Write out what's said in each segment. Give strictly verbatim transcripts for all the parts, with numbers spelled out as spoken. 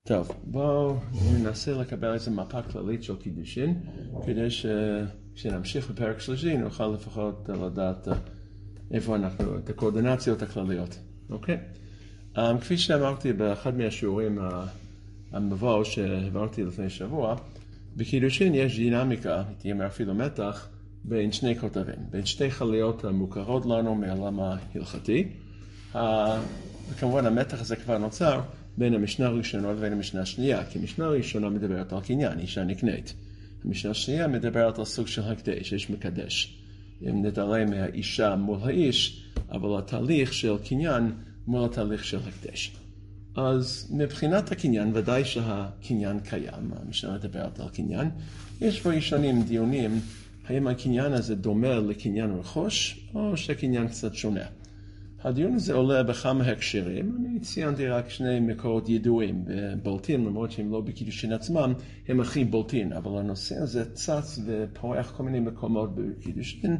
טוב, בואו ננסה לקבל איזו מפה כללית של קידושין, כדי שנמשיך בפרק שלישי, נוכל לפחות לדעת איפה אנחנו, את הקואורדינציות הכלליות. אוקיי? Um, כפי שאמרתי באחד מהשיעורים המבוא שהעברתי לפני שבוע, בקידושין יש דינמיקה, תהיה אומר אפילו מתח, בין שני כותבים, בין שתי חליות המוכרות לנו מהעולם ההלכתי. Uh, וכמובן המתח הזה כבר נוצר בין המשנה הראשונה לבין המשנה השנייה, כי המשנה הראשונה מדברת על קניין, אישה נקנית. המשנה השנייה מדברת על סוג של הקדש, יש מקדש. אם נתעלם מהאישה מול האיש, אבל התהליך של קניין מול התהליך של הקדש. אז מבחינת הקניין, ודאי שהקניין קיים, המשנה מדברת על קניין. יש פה ראשונים דיונים, האם הקניין הזה דומה לקניין רכוש, או שקניין קצת שונה. הדיון הזה עולה בכמה הקשרים, אני ציינתי רק שני מקורות ידועים ובולטים, למרות שהם לא בקידושין עצמם, הם הכי בולטים, אבל הנושא הזה צץ ופורח כל מיני מקומות בקידושין,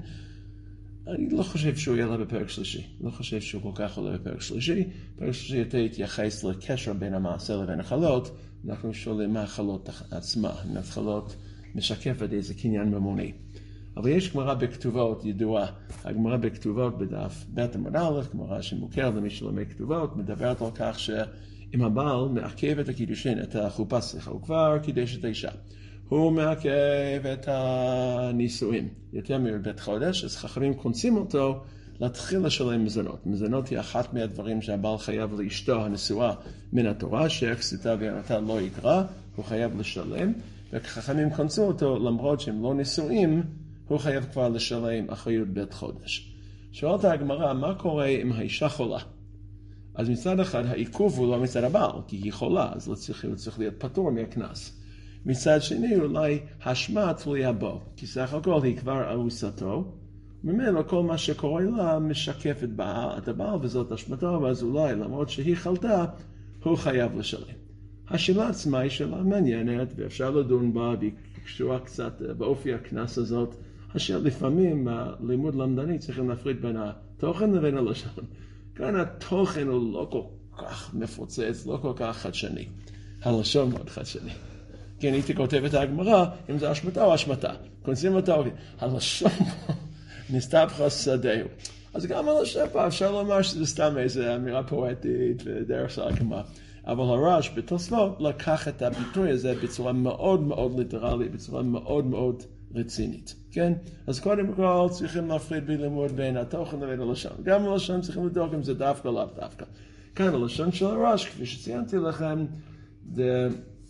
אני לא חושב שהוא יעלה בפרק שלישי, לא חושב שהוא כל כך עולה בפרק שלישי, פרק שלישי יותר יתייחס לקשר בין המעשה לבין החלות, אנחנו שואלים מה החלות עצמה, אם החלות משקפת איזה קניין ממוני. אבל יש גמרא בכתובות ידועה, הגמרא בכתובות בדף בית עמוד א', גמרא שמוכרת למי שלומד כתובות, מדברת על כך שאם הבעל מעכב את הקידושין, את החופה, סליחה, הוא כבר קידש את האישה. הוא מעכב את הנישואים, יותר מבית חודש, אז חכמים קונסים אותו להתחיל לשלם מזונות. מזונות היא אחת מהדברים שהבעל חייב לאשתו הנשואה מן התורה, שהכסיתה ויונתה לא יקרא, הוא חייב לשלם, וחכמים קונסו אותו למרות שהם לא נשואים, הוא חייב כבר לשלם אחריות בית חודש. שואלת הגמרא, מה קורה אם האישה חולה? אז מצד אחד, העיכוב הוא לא מצד הבעל, כי היא חולה, אז לא צריך, הוא צריך להיות פטור מהכנס. מצד שני, אולי השמה תלויה בו, כי סך הכל היא כבר ארוסתו, ממנו כל מה שקורה לה משקף את, בעל, את הבעל, וזאת השמתו, ואז אולי, למרות שהיא חלתה, הוא חייב לשלם. השאלה עצמה היא שאלה מעניינת, ואפשר לדון בה, והיא קשורה קצת באופי הכנס הזאת, אשר לפעמים הלימוד למדני צריכים להפריד בין התוכן לבין הלשון. כאן התוכן הוא לא כל כך מפוצץ, לא כל כך חדשני. הלשון מאוד חדשני. כן, הייתי כותב את הגמרא, אם זה השמטה או השמטה. כונסים אותה, הלשון נסתבך שדהו. אז גם הלשון פה אפשר לומר שזה סתם איזו אמירה פואטית ודרך של הקמה. אבל הרש בתוספות לקח את הביטוי הזה בצורה מאוד מאוד ליטרלית, בצורה מאוד מאוד רצינית. כן? אז קודם כל צריכים להפריד בלימוד בין התוכן לבין הלשון. גם הלשון צריכים לדאוג אם זה דווקא או לאו דווקא. כאן הלשון של הרש, כפי שציינתי לכם, זה,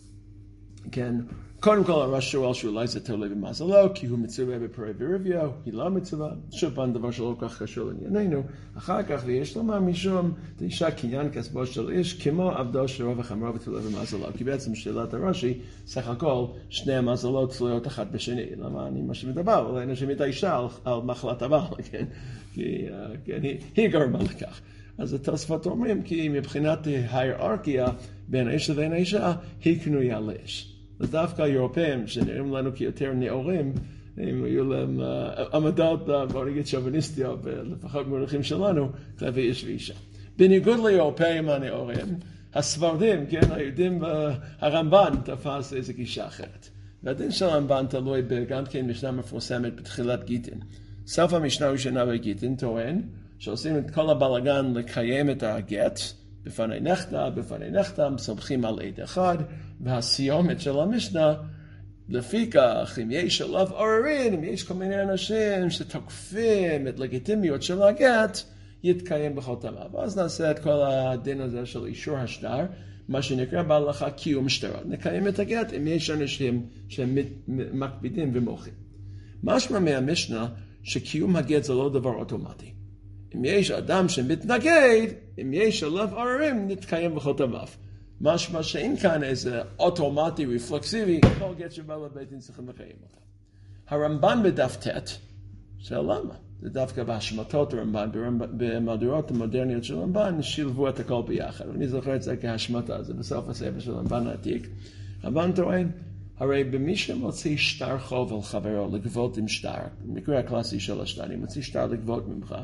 כן, קודם כל הרש שואל שאולי זה תלוי במזלו, כי הוא מצווה בפרי ורביו, היא לא מצווה, שוב פעם דבר שלא כל כך קשור לענייננו, אחר כך ויש לומר משום, תאישה קניין כספו של איש, כמו עבדו של רוב החמרה ותלוי במזלו, כי בעצם שאלת הרש"י, סך הכל שני המזלות תלויות אחת בשני, למה אני מה שמדבר, אולי אנשים את האישה על, על מחלת הבעל, כן, כי כן, היא, היא גרמה לכך. אז התוספות אומרים, כי מבחינת ההיררכיה בין האיש לבין האישה, היא קנויה לאיש. ודווקא האירופאים, שנראים לנו כיותר נאורים, הם היו להם עמדות, בוא נגיד, שוביניסטיות, ולפחות מונחים שלנו, כלפי איש ואישה. בניגוד לאירופאים הנאורים, הספרדים, כן, היהודים, הרמב"ן תפס איזו גישה אחרת. והדין של הרמב"ן תלוי גם כן משנה מפורסמת בתחילת גיטין. סוף המשנה הראשונה בגיטין טוען, שעושים את כל הבלגן לקיים את הגט, בפני נכתה, בפני נכתה, מסמכים על עד אחד, והסיומת של המשנה, לפי כך, אם יש עליו עוררין, אם יש כל מיני אנשים שתוקפים את לגיטימיות של הגט, יתקיים בכל תמה. ואז נעשה את כל הדין הזה של אישור השטר, מה שנקרא בהלכה קיום שטרות. נקיים את הגט אם יש אנשים שמקפידים ומוחים. משמע מהמשנה שקיום הגט זה לא דבר אוטומטי. אם יש אדם שמתנגד, אם יש עליו עוררים, נתקיים בכל תמיו. משמע שאין כאן איזה אוטומטי, רפלקסיבי, כל גט שבא לבית דין צריכים לקיים אותה. הרמב"ן בדף ט', שאלה למה? זה דווקא בהשמטות הרמב"ן, במהדורות המודרניות של הרמב"ן, שילבו את הכל ביחד. אני זוכר את זה כהשמטה, זה בסוף הספר של הרמב"ן העתיק. הרמב"ן טוען, הרי במי שמוציא שטר חוב על חברו לגבות עם שטר, במקרה הקלאסי של השטר, אני מוציא שטר לגבות ממך,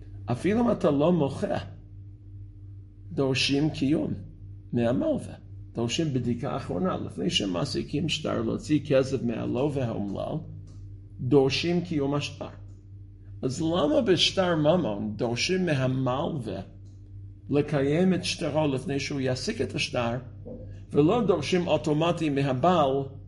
אפילו אם אתה לא מוחה, דורשים קיום מהמלווה. דורשים בדיקה אחרונה, לפני שמעסיקים שטר להוציא כסף מהלווה והאומלל, דורשים קיום השטר. אז למה בשטר ממון דורשים מהמלווה לקיים את שטרו לפני שהוא יעסיק את השטר, ולא דורשים אוטומטי מהבעל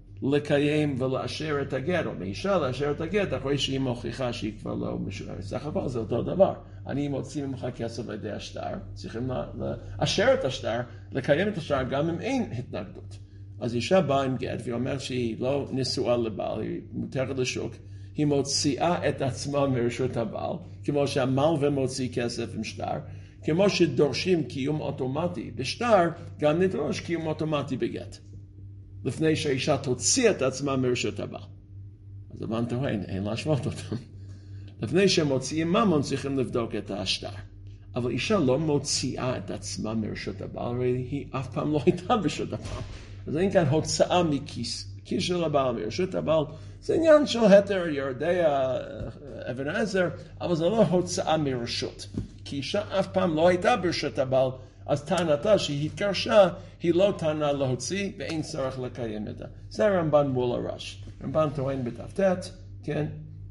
לקיים ולאשר את הגט, או מאישה לאשר את הגט, אחרי שהיא מוכיחה שהיא כבר לא משוררת. סך הכל זה אותו דבר. אני מוציא ממך כסף לידי השטר, צריכים לאשר את השטר, לקיים את השטר גם אם אין התנגדות. אז אישה באה עם גט, והיא אומרת שהיא לא נשואה לבעל, היא מותרת לשוק, היא מוציאה את עצמה מרשות הבעל, כמו שהמלווה מוציא כסף עם שטר, כמו שדורשים קיום אוטומטי בשטר, גם נדרוש קיום אוטומטי בגט. לפני שהאישה תוציא את עצמה מרשות הבעל. אז הבן טוען, אין להשוות אותם. לפני שמוציאים ממון צריכים לבדוק את השטר. אבל אישה לא מוציאה את עצמה מרשות הבעל, הרי היא אף פעם לא הייתה ברשות הבעל. אז אין כאן הוצאה מכיס, כיס של הבעל מרשות הבעל. זה עניין של התר, ירדיה, אבן העזר, אבל זה לא הוצאה מרשות. כי אישה אף פעם לא הייתה ברשות הבעל, אז טענתה שהיא התגרשה, היא לא טענה להוציא, ואין צורך לקיים את זה. זה הרמב"ן מול הרש. הרמב"ן טוען בת"ט, כן?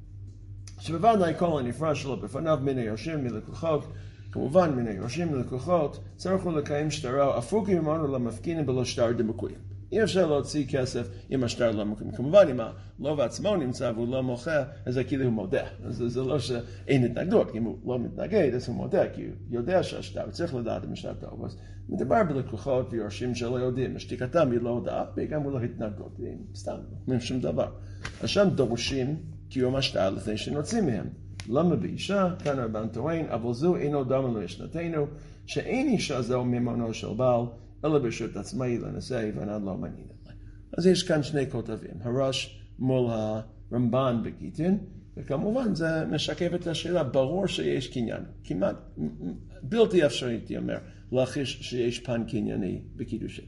שבוודאי כל הנפרד שלו בפניו מן היורשים מלקוחות, כמובן מן היורשים מלקוחות, צריכו לקיים שטרו, אפילו כי אמרנו למפקינים בלא שטר דמקויים. אי אפשר להוציא כסף אם השטר לא מקוים. כמובן, אם הלווה עצמו נמצא והוא לא מוכר, אז זה כאילו הוא מודה. אז זה לא שאין התנגדות, אם הוא לא מתנגד, אז הוא מודה, כי הוא יודע שהשטר, צריך לדעת אם השטר טוב. אז מדבר בלקוחות ויורשים שלא יודעים, השתיקתם היא לא הודעה, וגם הוא לא התנגדות, סתם, לא שום דבר. אז שם דורשים קיום השטר לפני שנוצאים מהם. למה באישה? כאן הרמב"ן טוען, אבל זו אינו דומה למשנתנו, שאין אישה זו ממונו של בעל, אלא ברשות עצמאי לנשא וענד לא מעניין. אז יש כאן שני כותבים, הרש מול הרמב"ן בגיטין, וכמובן זה משקף את השאלה, ברור שיש קניין, כמעט בלתי אפשרי, הייתי אומר, להכיש שיש פן קנייני בקידושין.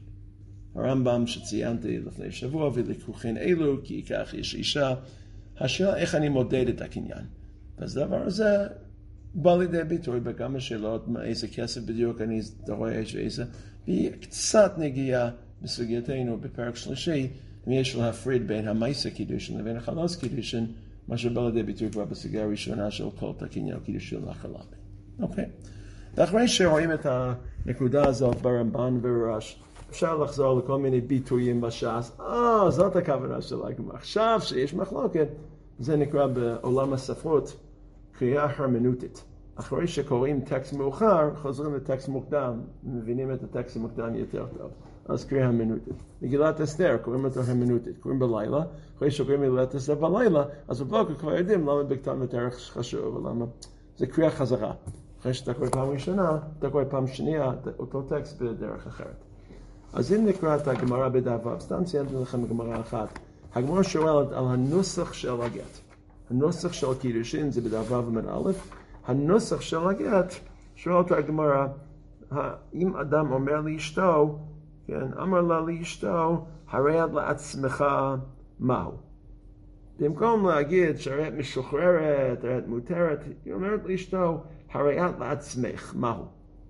הרמב"ם שציינתי לפני שבוע, ולקוחין אלו, כי כך יש אישה, השאלה איך אני מודד את הקניין. אז הדבר הזה בא לידי ביטוי בכמה שאלות, איזה כסף בדיוק אני דורש ואיזה, והיא קצת נגיעה בסוגייתנו בפרק שלישי, אם יש להפריד בין המייסה קידושין לבין החלוס קידושין, מה שבא לידי ביטוי כבר בסוגיה הראשונה של כל הקניין קידושין לחלב. אוקיי. ואחרי שרואים את הנקודה הזאת ברמב"ן ורש, אפשר לחזור לכל מיני ביטויים בש"ס. אה, זאת הכוונה שלה. עכשיו שיש מחלוקת, זה נקרא בעולם הספרות קריאה הרמנותית. אחרי שקוראים טקסט מאוחר, חוזרים לטקסט מוקדם, מבינים את הטקסט המוקדם יותר טוב. אז קריאה הרמנותית. מגילת אסתר, קוראים אותו הרמנותית. קוראים בלילה, אחרי שקוראים מגילת אסתר בלילה, אז בבוקר כבר יודעים למה בכתב יותר חשוב, ולמה זה קריאה חזרה. אחרי שאתה קורא פעם ראשונה, אתה קורא פעם שנייה, אותו טקסט בדרך אחרת. אז אם נקרא את הגמרא בדף ו', סתם ציינתי לכם גמרא אחת. הגמרא שואלת על הנוסח של הגט. הנוסח של קידושין זה בדף ו' עמוד א', הנוסח של הגט, שואלת הגמרא, אם אדם אומר לאשתו, כן, אמר לה לאשתו, הרי את לעצמך מהו? במקום להגיד שהרי את משוחררת, הרי את מותרת, היא אומרת לאשתו, הרי את לעצמך מהו?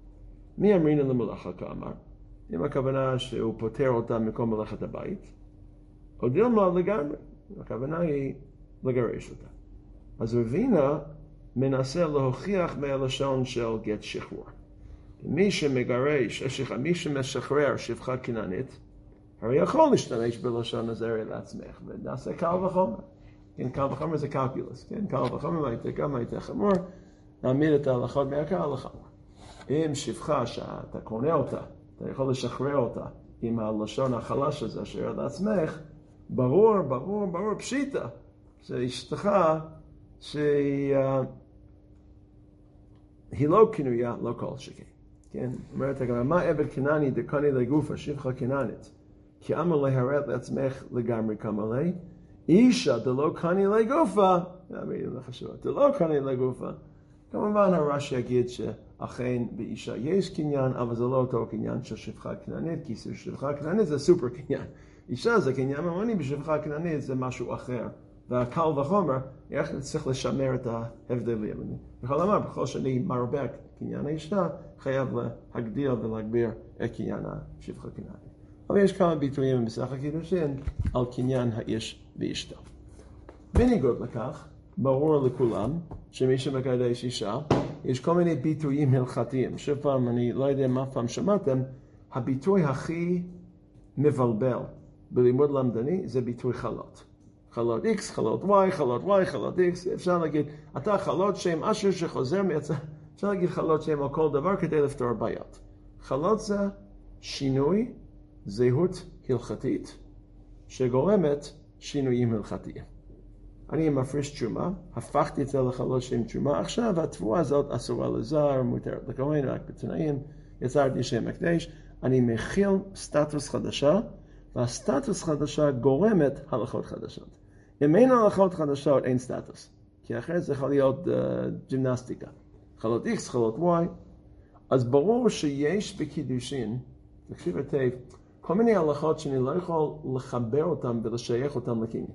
מי אמרינו למלאכה כאמר? אם הכוונה שהוא פותר אותה מקום מלאכת הבית, או דילמה לגמרי, הכוונה היא לגרש אותה. אז רבינה מנסה להוכיח מהלשון של גט שחרור. מי שמגרש, מי שמשחרר שפחה כנענית, הרי יכול להשתמש בלשון הזה לעצמך, ונעשה קל וחומר. כן, קל וחומר זה קלקולוס, כן, קל וחומר מה יותר קל, מה יותר חמור, נעמיד את ההלכות מהקל לחמור. אם שפחה שאתה קונה אותה, אתה יכול לשחרר אותה עם הלשון החלש הזה אשר לעצמך, ברור, ברור, ברור, פשיטה, שאשתך שהיא לא קנויה, לא כל שכן. כן? אומרת הגמרא, מה עבד כנעני דקני לגופה, שפחה כנענית? כי אמר להרת לעצמך לגמרי כמה לי, אישה דלא קני לגופה, דלא קני לגופה. כמובן הרש"י יגיד שאכן באישה יש קניין, אבל זה לא אותו קניין של שפחה כנענית, כי שפחה כנענית זה סופר קניין. אישה זה קניין ממוני, בשפחה כנענית זה משהו אחר. והקל וחומר, איך צריך לשמר את ההבדלים. אני יכול לומר, בכל שאני מרבה קניין האישה, חייב להגדיל ולהגביר את קניין השפחה כנענית. אבל יש כמה ביטויים במסכת קידושין על קניין האיש ואשתו. בניגוד לכך, ברור לכולם שמי שמקדש אישה, יש כל מיני ביטויים הלכתיים. שוב פעם, אני לא יודע מה פעם שמעתם, הביטוי הכי מבלבל בלימוד למדני זה ביטוי חלות. חלות X, חלות Y, חלות Y, חלות X, אפשר להגיד, אתה חלות שם אשר שחוזר מיצא, אפשר להגיד חלות שם על כל דבר כדי לפתור בעיות. חלות זה שינוי זהות הלכתית שגורמת שינויים הלכתיים. אני מפריש תשומה, הפכתי את זה לחלות שם תשומה, עכשיו התבואה הזאת אסורה לזר, מותרת לכהן, רק בתנאים, יצרתי שם הקדש, אני מכיל סטטוס חדשה, והסטטוס חדשה גורמת הלכות חדשות. אם אין הלכות חדשות, אין סטטוס. כי אחרת זה יכול להיות uh, ג'ימנסטיקה. חלות X, חלות Y. אז ברור שיש בקידושין, תקשיב היטב, כל מיני הלכות שאני לא יכול לחבר אותם ולשייך אותם לקניין.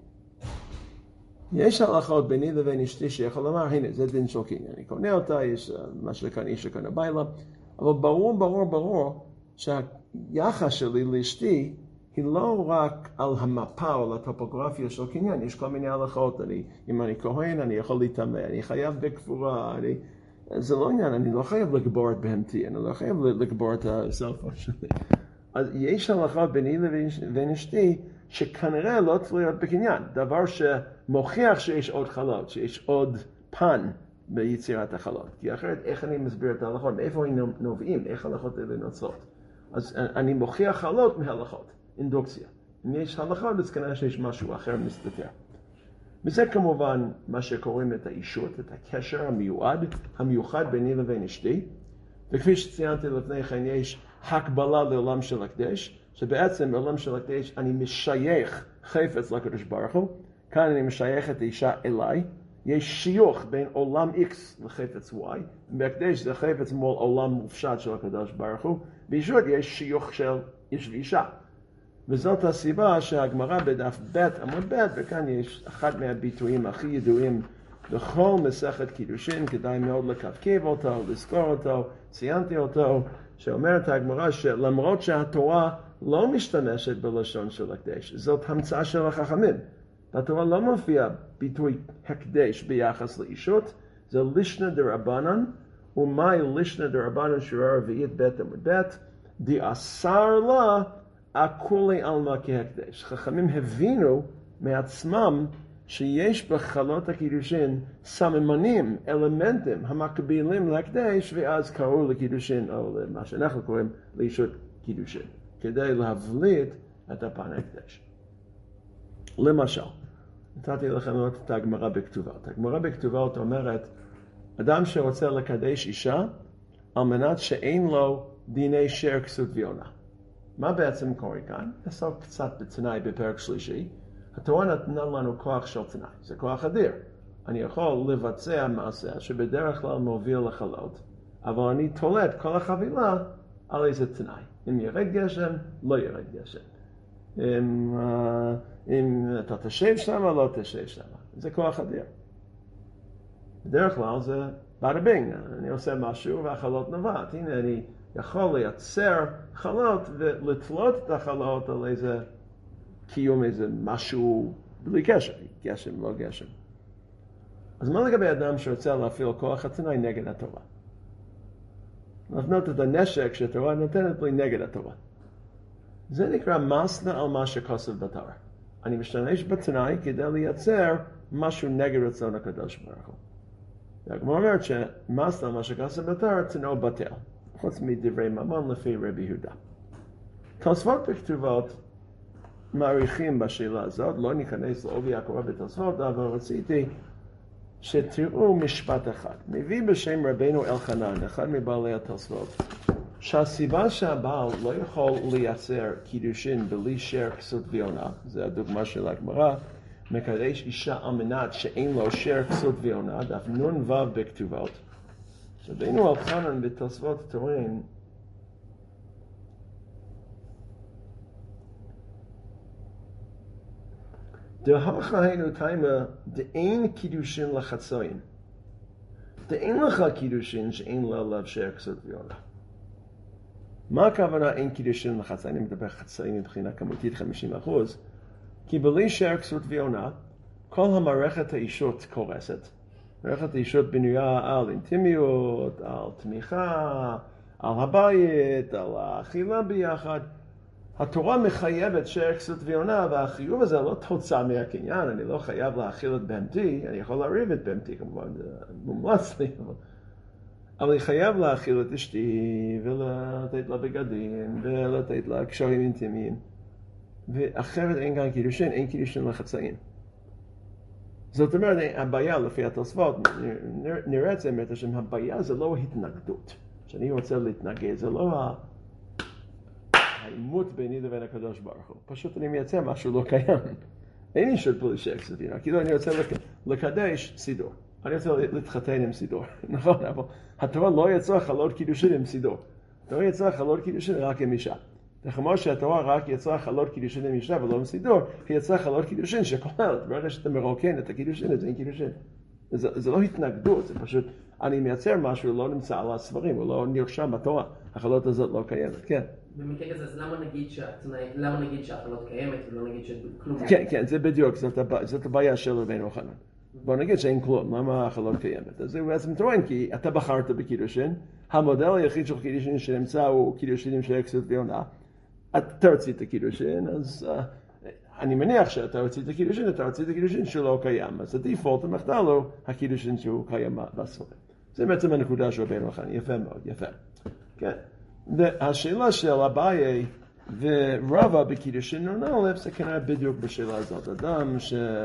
יש הלכות ביני לבין אשתי שיכול לומר, הנה, זה דין של קניין. אני קונה אותה, יש uh, מה שכאן איש שקונה בילה, אבל ברור, ברור, ברור, שהיחס שלי לאשתי היא לא רק על המפה או על הטופוגרפיה של קניין, יש כל מיני הלכות, אני, אם אני כהן, אני יכול להתאמה, אני חייב בקבורה, אני, זה לא עניין, אני לא חייב לגבור את בהמתי, אני לא חייב לגבור את הסלפון שלי. אז יש הלכות ביני לבין אשתי שכנראה לא תלויות בקניין, דבר שמוכיח שיש עוד חלות, שיש עוד פן ביצירת החלות. כי אחרת, איך אני מסביר את ההלכות? מאיפה הם נובעים? איך ההלכות האלה נוצרות? אז אני מוכיח חלות מהלכות, אינדוקציה. אם יש הלכות, אז כנראה שיש משהו אחר מסתתר. וזה כמובן מה שקוראים את האישות, את הקשר המיועד, המיוחד ביני לבין אשתי. וכפי שציינתי לפני כן, יש הקבלה לעולם של הקדש, שבעצם בעולם של הקדש אני משייך חפץ לקדוש ברוך הוא, כאן אני משייך את האישה אליי, יש שיוך בין עולם X לחפץ Y, בהקדש זה חפץ מול עולם מופשט של הקדוש ברוך הוא, בישות יש שיוך של איש ואישה. וזאת הסיבה שהגמרא בדף ב' עמוד ב', וכאן יש אחד מהביטויים הכי ידועים בכל מסכת קידושין, כדאי מאוד לקבקב אותו, לזכור אותו, ציינתי אותו, שאומרת הגמרא שלמרות שהתורה לא משתמשת בלשון של הקדש, זאת המצאה של החכמים. בתורה לא מופיע ביטוי הקדש ביחס לאישות, זה לישנא דרבנן, ומאי לישנא דרבנן שורה רביעית ב' עמוד ב', דאסר לה הכולי עלמא כהקדש. חכמים הבינו מעצמם שיש בחלות הקידושין סממנים, אלמנטים המקבילים להקדש, ואז קראו לקידושין, או למה שאנחנו קוראים לאישות קידושין, כדי להבליט את הפן הקדש. למשל, נתתי לכם לראות את הגמרא בכתובות. הגמרא בכתובות אומרת, אדם שרוצה לקדש אישה, על מנת שאין לו דיני שר כסות ויונה. מה בעצם קורה כאן? נעסוק קצת בתנאי בפרק שלישי. התורה נתנה לנו כוח של תנאי, זה כוח אדיר. אני יכול לבצע מעשה שבדרך כלל מוביל לחלות, אבל אני תולה את כל החבילה על איזה תנאי. אם ירד גשם, לא ירד גשם. אם, אם אתה תשב שם, לא תשב שם. זה כוח אדיר. בדרך כלל זה בada bing, אני עושה משהו והחלות נובעת. הנה אני יכול לייצר חלות ולתלות את החלות על איזה קיום, איזה משהו בלי קשר, גשם, לא גשם. אז מה לגבי אדם שרוצה להפעיל כוח התנאי נגד התורה? לבנות את הנשק שהתורה נותנת בלי נגד התורה. זה נקרא מסנה על מה שכוסף בתורה. אני משתמש בתנאי כדי לייצר משהו נגד רצון הקדוש ברוך הוא. והגמרא אומרת שמסנה על מה שכוסף בתורה תנאו בטל. חוץ מדברי ממון לפי רבי יהודה. תוספות בכתובות מעריכים בשאלה הזאת, לא ניכנס לעובי הקורא בתוספות, אבל רציתי שתראו משפט אחד. מביא בשם רבינו אלחנן, אחד מבעלי התוספות, שהסיבה שהבעל לא יכול לייצר קידושין בלי שר כסות ויונה, זה הדוגמה של הגמרא, מקדש אישה על מנת שאין לו שר כסות ויונה, דף נון וו בכתובות. רבינו אלחנן בתוספות טוען דהכה היינו תימה דאין קידושין לחצוין. דאין לך קידושין שאין לה עליו שר כסות ויונה. מה הכוונה אין קידושין לחצאין? אני מדבר חצאין מבחינה כמותית חמישים אחוז. כי בלי שער כסות ועונה, כל המערכת האישות קורסת. מערכת האישות בנויה על אינטימיות, על תמיכה, על הבית, על האכילה ביחד. התורה מחייבת שער כסות ועונה, והחיוב הזה לא תוצאה מהקניין. אני לא חייב להאכיל את בהמתי, אני יכול להריב את בהמתי כמובן, זה מומלץ לי. אבל אני חייב להאכיל את אשתי, ולתת לה בגדים, ולתת לה קשרים אינטימיים. ואחרת אין גם קידושין, אין קידושין לחצאין. זאת אומרת, הבעיה לפי התוספות, נראה את זה, אומרת השם, הבעיה זה לא התנגדות. שאני רוצה להתנגד, זה לא העימות ביני לבין הקדוש ברוך הוא. פשוט אני מייצר משהו לא קיים. אין לי שום בלי שער כסות ועונה. כאילו אני רוצה לקדש סידור. אני רוצה להתחתן עם סידור. נכון, אבל התורה לא יצרה חלות קידושין עם סידור. התורה יצרה חלות קידושין רק עם אישה. וכמו שהתורה רק יצרה חלות קידושין עם אישה ולא עם סידור, היא יצרה חלות קידושין שכוללת. ברגע שאתה מרוקן את הקידושין, זה אין קידושין. זה, זה לא התנגדות, זה פשוט, אני מייצר משהו, לא נמצא על הספרים, הוא לא נרשם בתורה. החלות הזאת לא קיימת, כן. במקרה כזה, אז למה נגיד שהתנאי, למה נגיד שהחלות קיימת ולא נגיד שכלום? כן, כן, זה בדיוק, זאת, הבע... זאת הבעיה של רבינו חנן. בוא נגיד שאין כלום, למה החלות קיימת? אז זה בעצם טוען, כי אתה בחרת בקידושין, המודל היחיד של קידושין שנמצא הוא קידושין עם שער כסות ועונה. אתה רצית קידושין, אז uh, אני מניח שאתה רצית קידושין, אתה רצית קידושין שלא קיים. אז הדיפולט המחדל הוא הקידושין שהוא קיים בספרים. זה בעצם הנקודה של רבינו חנן, יפה מאוד, יפה. כן. והשאלה של אביי ורבא בקידושין נ"א זה כנראה בדיוק בשאלה הזאת. אדם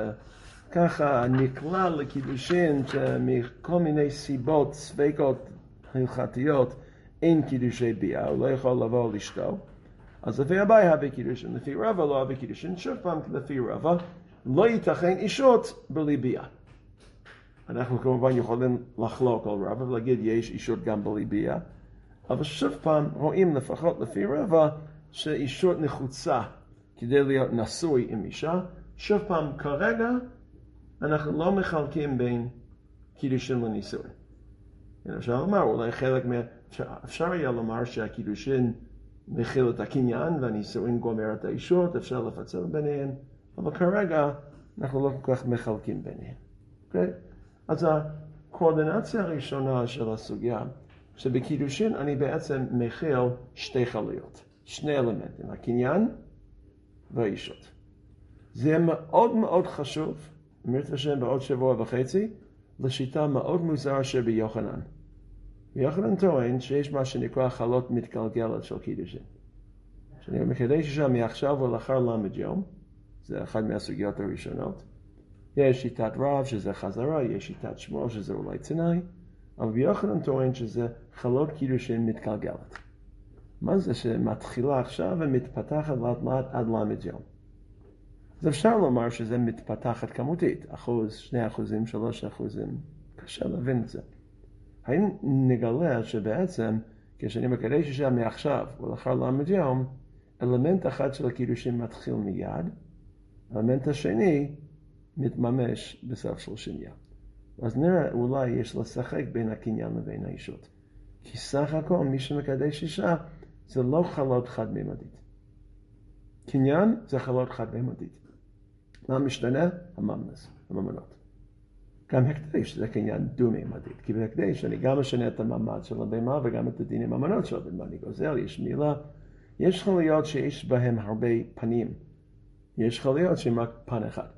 שככה נקלע לקידושין מכל מיני סיבות, ספקות הלכתיות, אין קידושי ביאה, הוא לא יכול לבוא לשתו. אז לפי אביי הבא קידושין, לפי רבא לא הבא קידושין, שוב פעם לפי רבא, לא ייתכן אישות בלי ביאה. אנחנו כמובן יכולים לחלוק על רבא ולהגיד יש אישות גם בלי ביאה, אבל שוב פעם רואים לפחות לפי רבא שאישות נחוצה כדי להיות נשוי עם אישה. שוב פעם כרגע אנחנו לא מחלקים בין קידושין לנישואין. אפשר לומר, אולי חלק מה... אפשר היה לומר שהקידושין מכיל את הקניין והנישואין גומר את האישות, אפשר לפצל ביניהן, אבל כרגע אנחנו לא כל כך מחלקים ביניהן. Okay? אז הקואורדינציה הראשונה של הסוגיה, שבקידושין אני בעצם מכיל שתי חלויות, שני אלמנטים, הקניין והאישות. זה מאוד מאוד חשוב, אמרת השם בעוד שבוע וחצי, לשיטה מאוד מוזרה שביוחנן. ויוחנן טוען שיש מה שנקרא חלות מתגלגלת של קידושין. שאני מקדש שם מעכשיו ולאחר למד יום, זה אחת מהסוגיות הראשונות. יש שיטת רב שזה חזרה, יש שיטת שמואל שזה אולי תנאי, אבל ביוחנן טוען שזה חלות קידושין מתגלגלת. מה זה שמתחילה עכשיו ומתפתחת לאט לאט עד למד יום? אז אפשר לומר שזה מתפתחת כמותית, אחוז, שני אחוזים, שלוש אחוזים, קשה להבין את זה. האם נגלה שבעצם כשאני מקדש שם מעכשיו ולאחר למד יום, אלמנט אחד של הקידושין מתחיל מיד, אלמנט השני מתממש בסוף שלושים יום. אז נראה אולי יש לשחק בין הקניין לבין האישות. כי סך הכל מי שמקדש אישה זה לא חלות חד-ממדית. קניין זה חלות חד-ממדית. מה משתנה? הממנס, הממנות. גם הקדש זה קניין דו-ממדית. כי בהקדש אני גם משנה את המעמד של הבהמה וגם את הדין עם הממנות של הבהמה. אני גוזל, יש מילה. יש חליות שיש בהם הרבה פנים. יש חליות שהן רק פן אחד.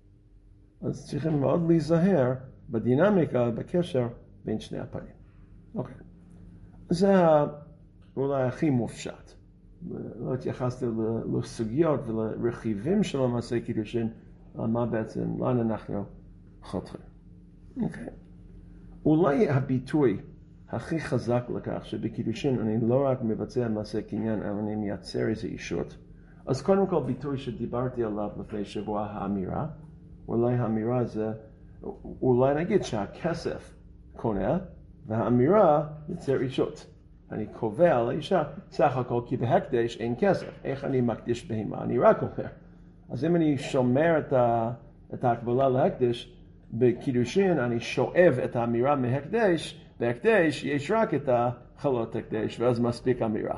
אז צריכים מאוד להיזהר בדינמיקה, בקשר בין שני הפנים. אוקיי. זה אולי הכי מופשט. לא התייחסתי לסוגיות ולרכיבים של המעשה קידושין, על מה בעצם, לאן אנחנו חותרים. אוקיי. אולי הביטוי הכי חזק לכך שבקידושין אני לא רק מבצע מעשה קניין, אבל אני מייצר איזו אישות. אז קודם כל ביטוי שדיברתי עליו לפני שבוע, האמירה. אולי האמירה זה, אולי נגיד שהכסף קונה, והאמירה יוצר אישות. אני קובע על האישה, סך הכל כי בהקדש אין כסף. איך אני מקדיש בהמה? אני רק אומר. אז אם אני שומר את, ה, את ההקבלה להקדש, בקידושין אני שואב את האמירה מהקדש, בהקדש יש רק את החלות הקדש, ואז מספיק אמירה.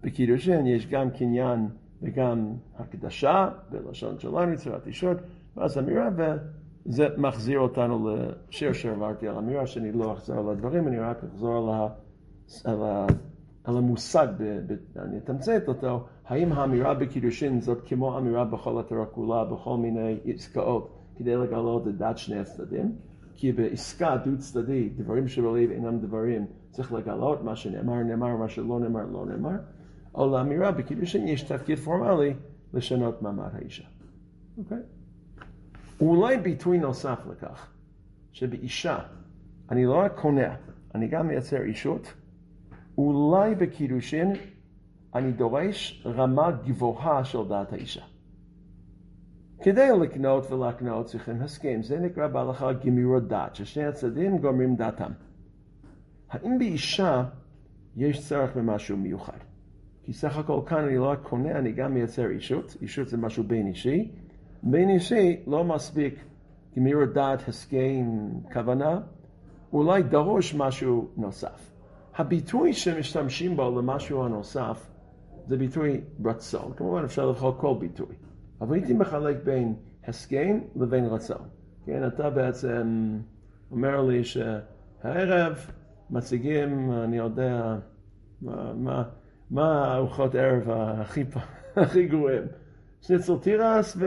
בקידושין יש גם קניין וגם הקדשה, בלשון שלנו, יצירת אישות, ואז אמירה, וזה מחזיר אותנו לשיר שעברתי על אמירה, שאני לא אחזור על הדברים, אני רק אחזור על, ה, על, ה, על המושג, ב, ב, אני אתמצת אותו, האם האמירה בקידושין זאת כמו אמירה בכל התורה כולה, בכל מיני עסקאות, כדי לגלות את דת שני הצדדים, כי בעסקה דו צדדי, דברים שבלב אינם דברים, צריך לגלות מה שנאמר, נאמר, מה שלא נאמר, לא נאמר, או לאמירה בקידושין יש תפקיד פורמלי לשנות מעמד האישה. אוקיי? אולי ביטוי נוסף לכך, שבאישה אני לא רק קונה, אני גם מייצר אישות, אולי בקידושין אני דורש רמה גבוהה של דעת האישה. כדי לקנות ולהקנות צריכים הסכם, זה נקרא בהלכה גמירות דת, ששני הצדדים גומרים דתם. האם באישה יש צורך במשהו מיוחד? כי סך הכל כאן אני לא רק קונה, אני גם מייצר אישות, אישות זה משהו בין אישי, בין אישי לא מספיק גמירות דת, הסכם, כוונה, אולי דרוש משהו נוסף. הביטוי שמשתמשים בו למשהו הנוסף, זה ביטוי רצון, כמובן אפשר לבחור כל ביטוי. אבל הייתי מחלק בין הסכם לבין רצון. כן, אתה בעצם אומר לי שהערב מציגים, אני יודע, מה, מה, מה הארוחות ערב הכי, הכי גרועים. שניצל תירס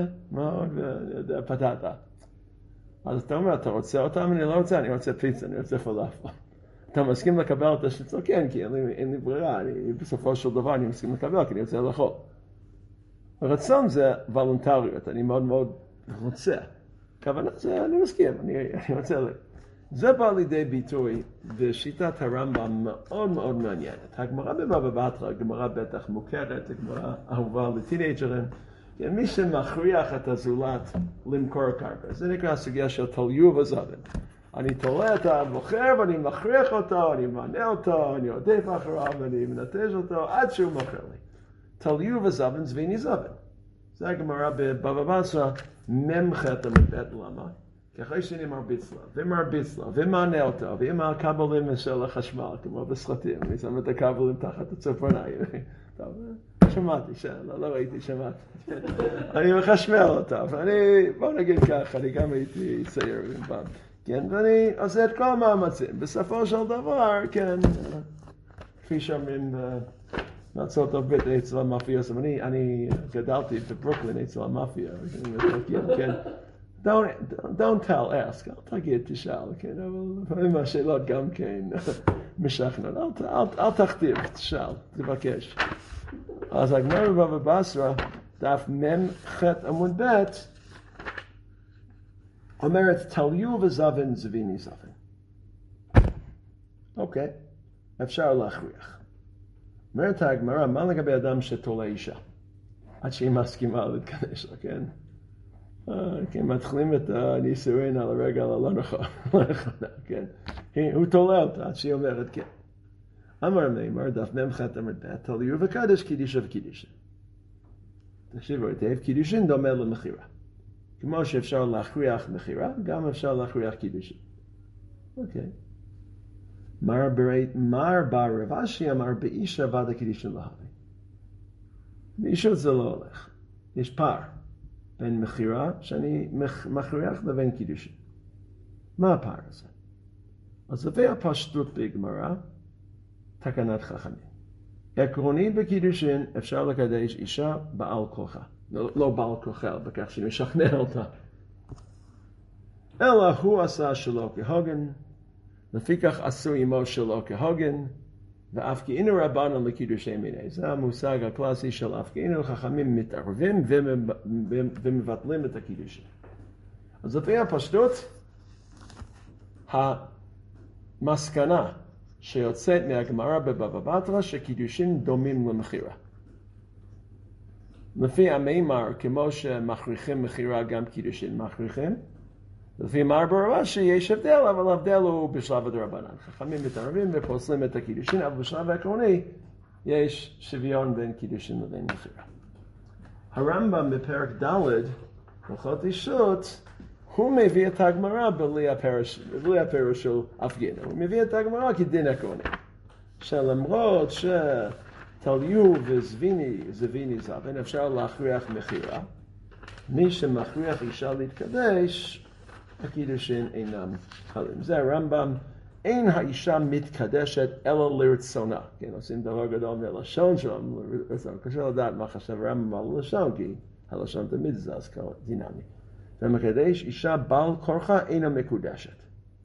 ופטטה. אז אתה אומר, אתה רוצה אותם? אני לא רוצה, אני רוצה פיצה, אני רוצה פלאפל. אתה מסכים לקבל את השניצל? כן, כי אין לי, אין לי ברירה, אני, בסופו של דבר אני מסכים לקבל, כי אני רוצה לאכול. הרצון זה וולונטריות, אני מאוד מאוד רוצה. כוונה זה, אני מסכים, אני, אני רוצה ל... זה בא לידי ביטוי בשיטת הרמב"ם מאוד מאוד מעניינת. הגמרא בבבא בתרא, הגמרא בטח מוכרת, הגמרא אהובה לטינג'רים, מי שמכריח את הזולת למכור קרקע. זה נקרא הסוגיה של תליוב וזבן. אני תולה את המוכר ואני מכריח אותו, אני מענה אותו, אני עודף אחריו ואני מנטש אותו עד שהוא מוכר לי. תליוב וזבן זביני זבן. זה הגמרא בבבא בתרא, ממחת המבט למה? כי אחרי שאני מרביץ לה, ומרביץ לה, ומענה אותה, ועם הכבלים של החשמל, כמו בסרטים, אני שם את הכבלים תחת הציפורניים. טוב, שמעתי, לא, לא ראיתי, שמעתי. אני מחשמל אותה, ואני, בוא נגיד כך, אני גם הייתי צייר עם פעם. כן, ואני עושה את כל המאמצים. בסופו של דבר, כן, כפי שאומרים, מארצות הברית אצל המאפיה, אני, אני גדלתי בברוקלין אצל המאפיה, כן, Don't, don't tell, ask, אל תגיד, תשאל, כן, אבל לפעמים השאלות גם כן משכנעות, אל, אל, אל תכתיב, תשאל, תבקש. אז הגמרא בבבא בתרא, דף מם ח' עמוד ב', אומרת, תליוב וזבן זביני זבן. אוקיי, אפשר להכריח. אומרת הגמרא, מה לגבי אדם שתולה אישה? עד שהיא מסכימה להתכנס לה, כן? כן, מתחילים את הנישואין על הרגע הלא נכון, כן? הוא תולה אותה עד שהיא אומרת כן. אמר מימר, דף מ"ח עמוד ב', תליוב וקדש קידישה וקידישה. תקשיבו היטב, קידושין דומה למכירה. כמו שאפשר להכריח מכירה, גם אפשר להכריח קידושין. אוקיי. מר בר רב אשי אמר באישה ועד הקידושין להביא. באישות זה לא הולך. יש פער. בין מכירה שאני מכריח לבין קידושין. מה הפער הזה? אז לפי הפשטות בגמרא, תקנת חכמים. עקרוני בקידושין אפשר לקדש אישה בעל כוחה. לא, לא בעל כוחה, בכך שנשכנע אותה. אלא הוא עשה שלא כהוגן, לפיכך עשו עמו שלא כהוגן, ואף כי אינו רבנן לקידושי מיני. זה המושג הקלאסי של אף כי אינו חכמים מתערבים ומבטלים את הקידושי. אז לפי הפשטות, המסקנה שיוצאת מהגמרא בבבא בתרא שקידושין דומים למכירה. לפי המימר, כמו שמכריחים מכירה גם קידושין מכריחים, לפי מר בר רב אשי יש הבדל, אבל ההבדל הוא בשלב הדרבנן. חכמים מתערבים ופוסלים את הקידושין, אבל בשלב העקרוני יש שוויון בין קידושין לבין מכירה. הרמב"ם בפרק ד' הלכות אישות, הוא מביא את הגמרא בלי הפירוש, בלי הפירוש של הפגינה. הוא מביא את הגמרא כדין עקרוני. שלמרות תליו וזביני, זביני זבן, אפשר להכריח מחירה. מי שמכריח אישה להתקדש, הקידושין אינם חלים. זה הרמב"ם, אין האישה מתקדשת אלא לרצונה. כן, עושים דבר גדול מהלשון שלנו, לרצונה. קשה לדעת מה חשב הרמב"ם על הלשון, כי הלשון תמיד זז דינמי. ומקדש אישה בעל כורחה אינה מקודשת.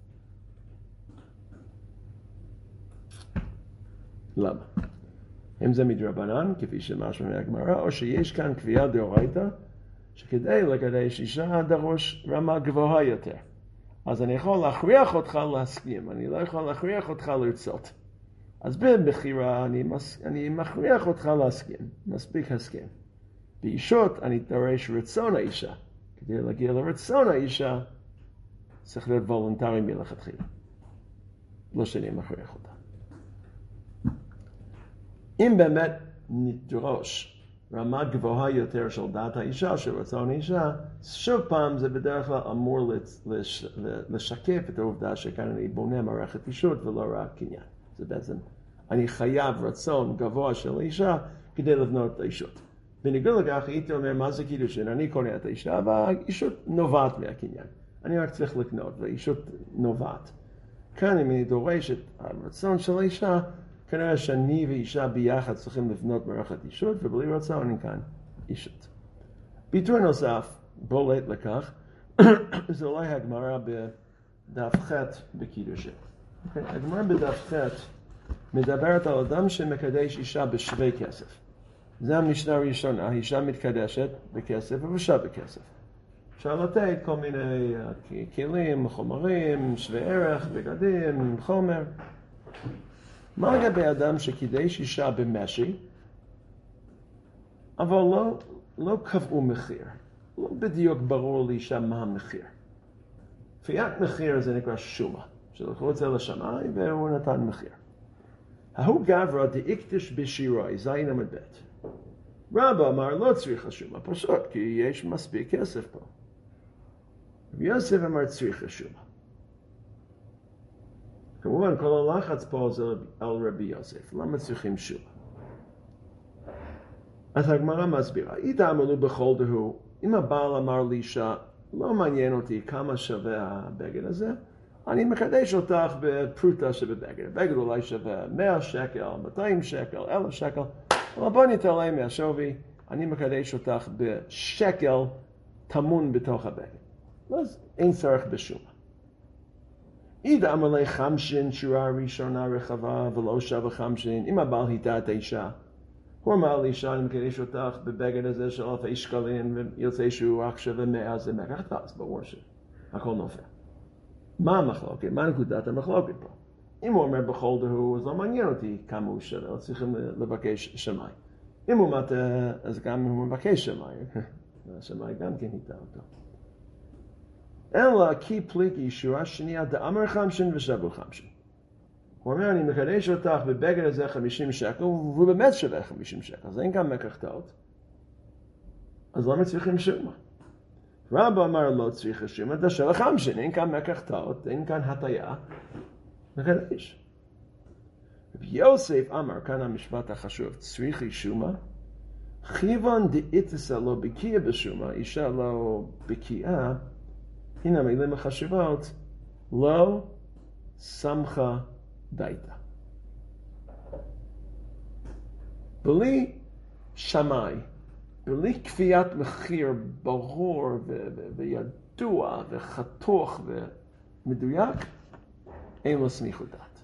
למה? אם זה מדרבנן, כפי שמשמע מהגמרא, או שיש כאן קביעה דאורייתא, שכדי לקדש אישה דרוש רמה גבוהה יותר. אז אני יכול להכריח אותך להסכים, אני לא יכול להכריח אותך לרצות. אז בבחירה אני, מס... אני מכריח אותך להסכים, מספיק הסכים. באישות אני דורש רצון האישה. כדי להגיע לרצון האישה, צריך להיות וולונטרי מלכתחילה. לא שאני מכריח אותה. אם באמת נדרוש רמה גבוהה יותר של דעת האישה, של רצון האישה, שוב פעם זה בדרך כלל אמור לש, לשקף את העובדה שכאן אני בונה מערכת אישות ולא רק קניין. זה בעצם, אני חייב רצון גבוה של האישה כדי לבנות את האישות. בניגוד לכך הייתי אומר מה זה קידושין, אני קונה את האישה והאישות נובעת מהקניין. אני רק צריך לקנות והאישות נובעת. כאן אם אני דורש את הרצון של האישה, כנראה שאני ואישה ביחד צריכים לבנות מערכת אישות, ובלי רצון אני כאן אישות. ביטוי נוסף, בולט לכך, זה אולי הגמרא בדף ח' בקידושין. Okay, הגמרא בדף ח' מדברת על אדם שמקדש אישה בשווה כסף. זה המשנה הראשונה, האישה מתקדשת בכסף ובשווה בכסף. אפשר לתת כל מיני כלים, חומרים, שווה ערך, בגדים, חומר. מה לגבי אדם שקידש אישה במשי, אבל לא, לא קבעו מחיר. לא בדיוק ברור לאישה מה המחיר. כפיית מחיר זה נקרא שומה, שלקחו את זה לשמאי והוא נתן מחיר. ההוא גברא דאיקדש בשירוי, זין עמוד ב'. רבא אמר לא צריך שומה, פשוט כי יש מספיק כסף פה. ויוסף אמר צריך שומה. כמובן כל הלחץ פה זה על רבי יוסף, למה צריכים שומה? אז הגמרא מסבירה, איתה אמרו בכל דהו, אם הבעל אמר לאישה, לא מעניין אותי כמה שווה הבגד הזה, אני מקדש אותך בפרוטה שבבגד. הבגד אולי שווה מאה שקל, מאתיים שקל, אלף שקל, אבל בוא נתעלם מהשווי, אני מקדש אותך בשקל טמון בתוך הבגד. אז אין צורך בשומה. אידה אמר לי חמשין, שורה ראשונה רחבה ולא שווה חמשין, אם הבעל היטה את האישה, הוא אמר לאישה, אני מקדש אותך בבגד הזה של אלפי שקלים, ויוצא שהוא רק שווה מאה, זה מקחת, אז ברור שהכל נופל. מה המחלוקת? מה נקודת המחלוקת פה? אם הוא אומר בכל דהו, אז לא מעניין אותי כמה הוא שווה, צריכים לבקש שמאי. אם הוא מטה, אז גם הוא מבקש שמאי. השמאי גם כן היטה אותו. אלא כי פליגי שורה שנייה דאמר חמשין ושווה חמשין. הוא אומר, אני מקדש אותך בבגד הזה חמישים שקל, והוא באמת שווה חמישים שקל, אז אין כאן מקחתאות. אז למה צריכים שומה? רבא אמר לא צריך שומה, זה שווה חמשין, אין כאן מקחתאות, אין כאן הטיה, מקדש. יוסף אמר, כאן המשפט החשוב, צריכי שומה, כיוון דאיתסה לא בקיאה בשומה, אישה לא בקיאה, הנה המילים החשובות, לא שמחה דייתה. בלי שמאי, בלי כפיית מחיר ברור ו- ו- וידוע וחתוך ומדויק, אין לו סמיכות דעת.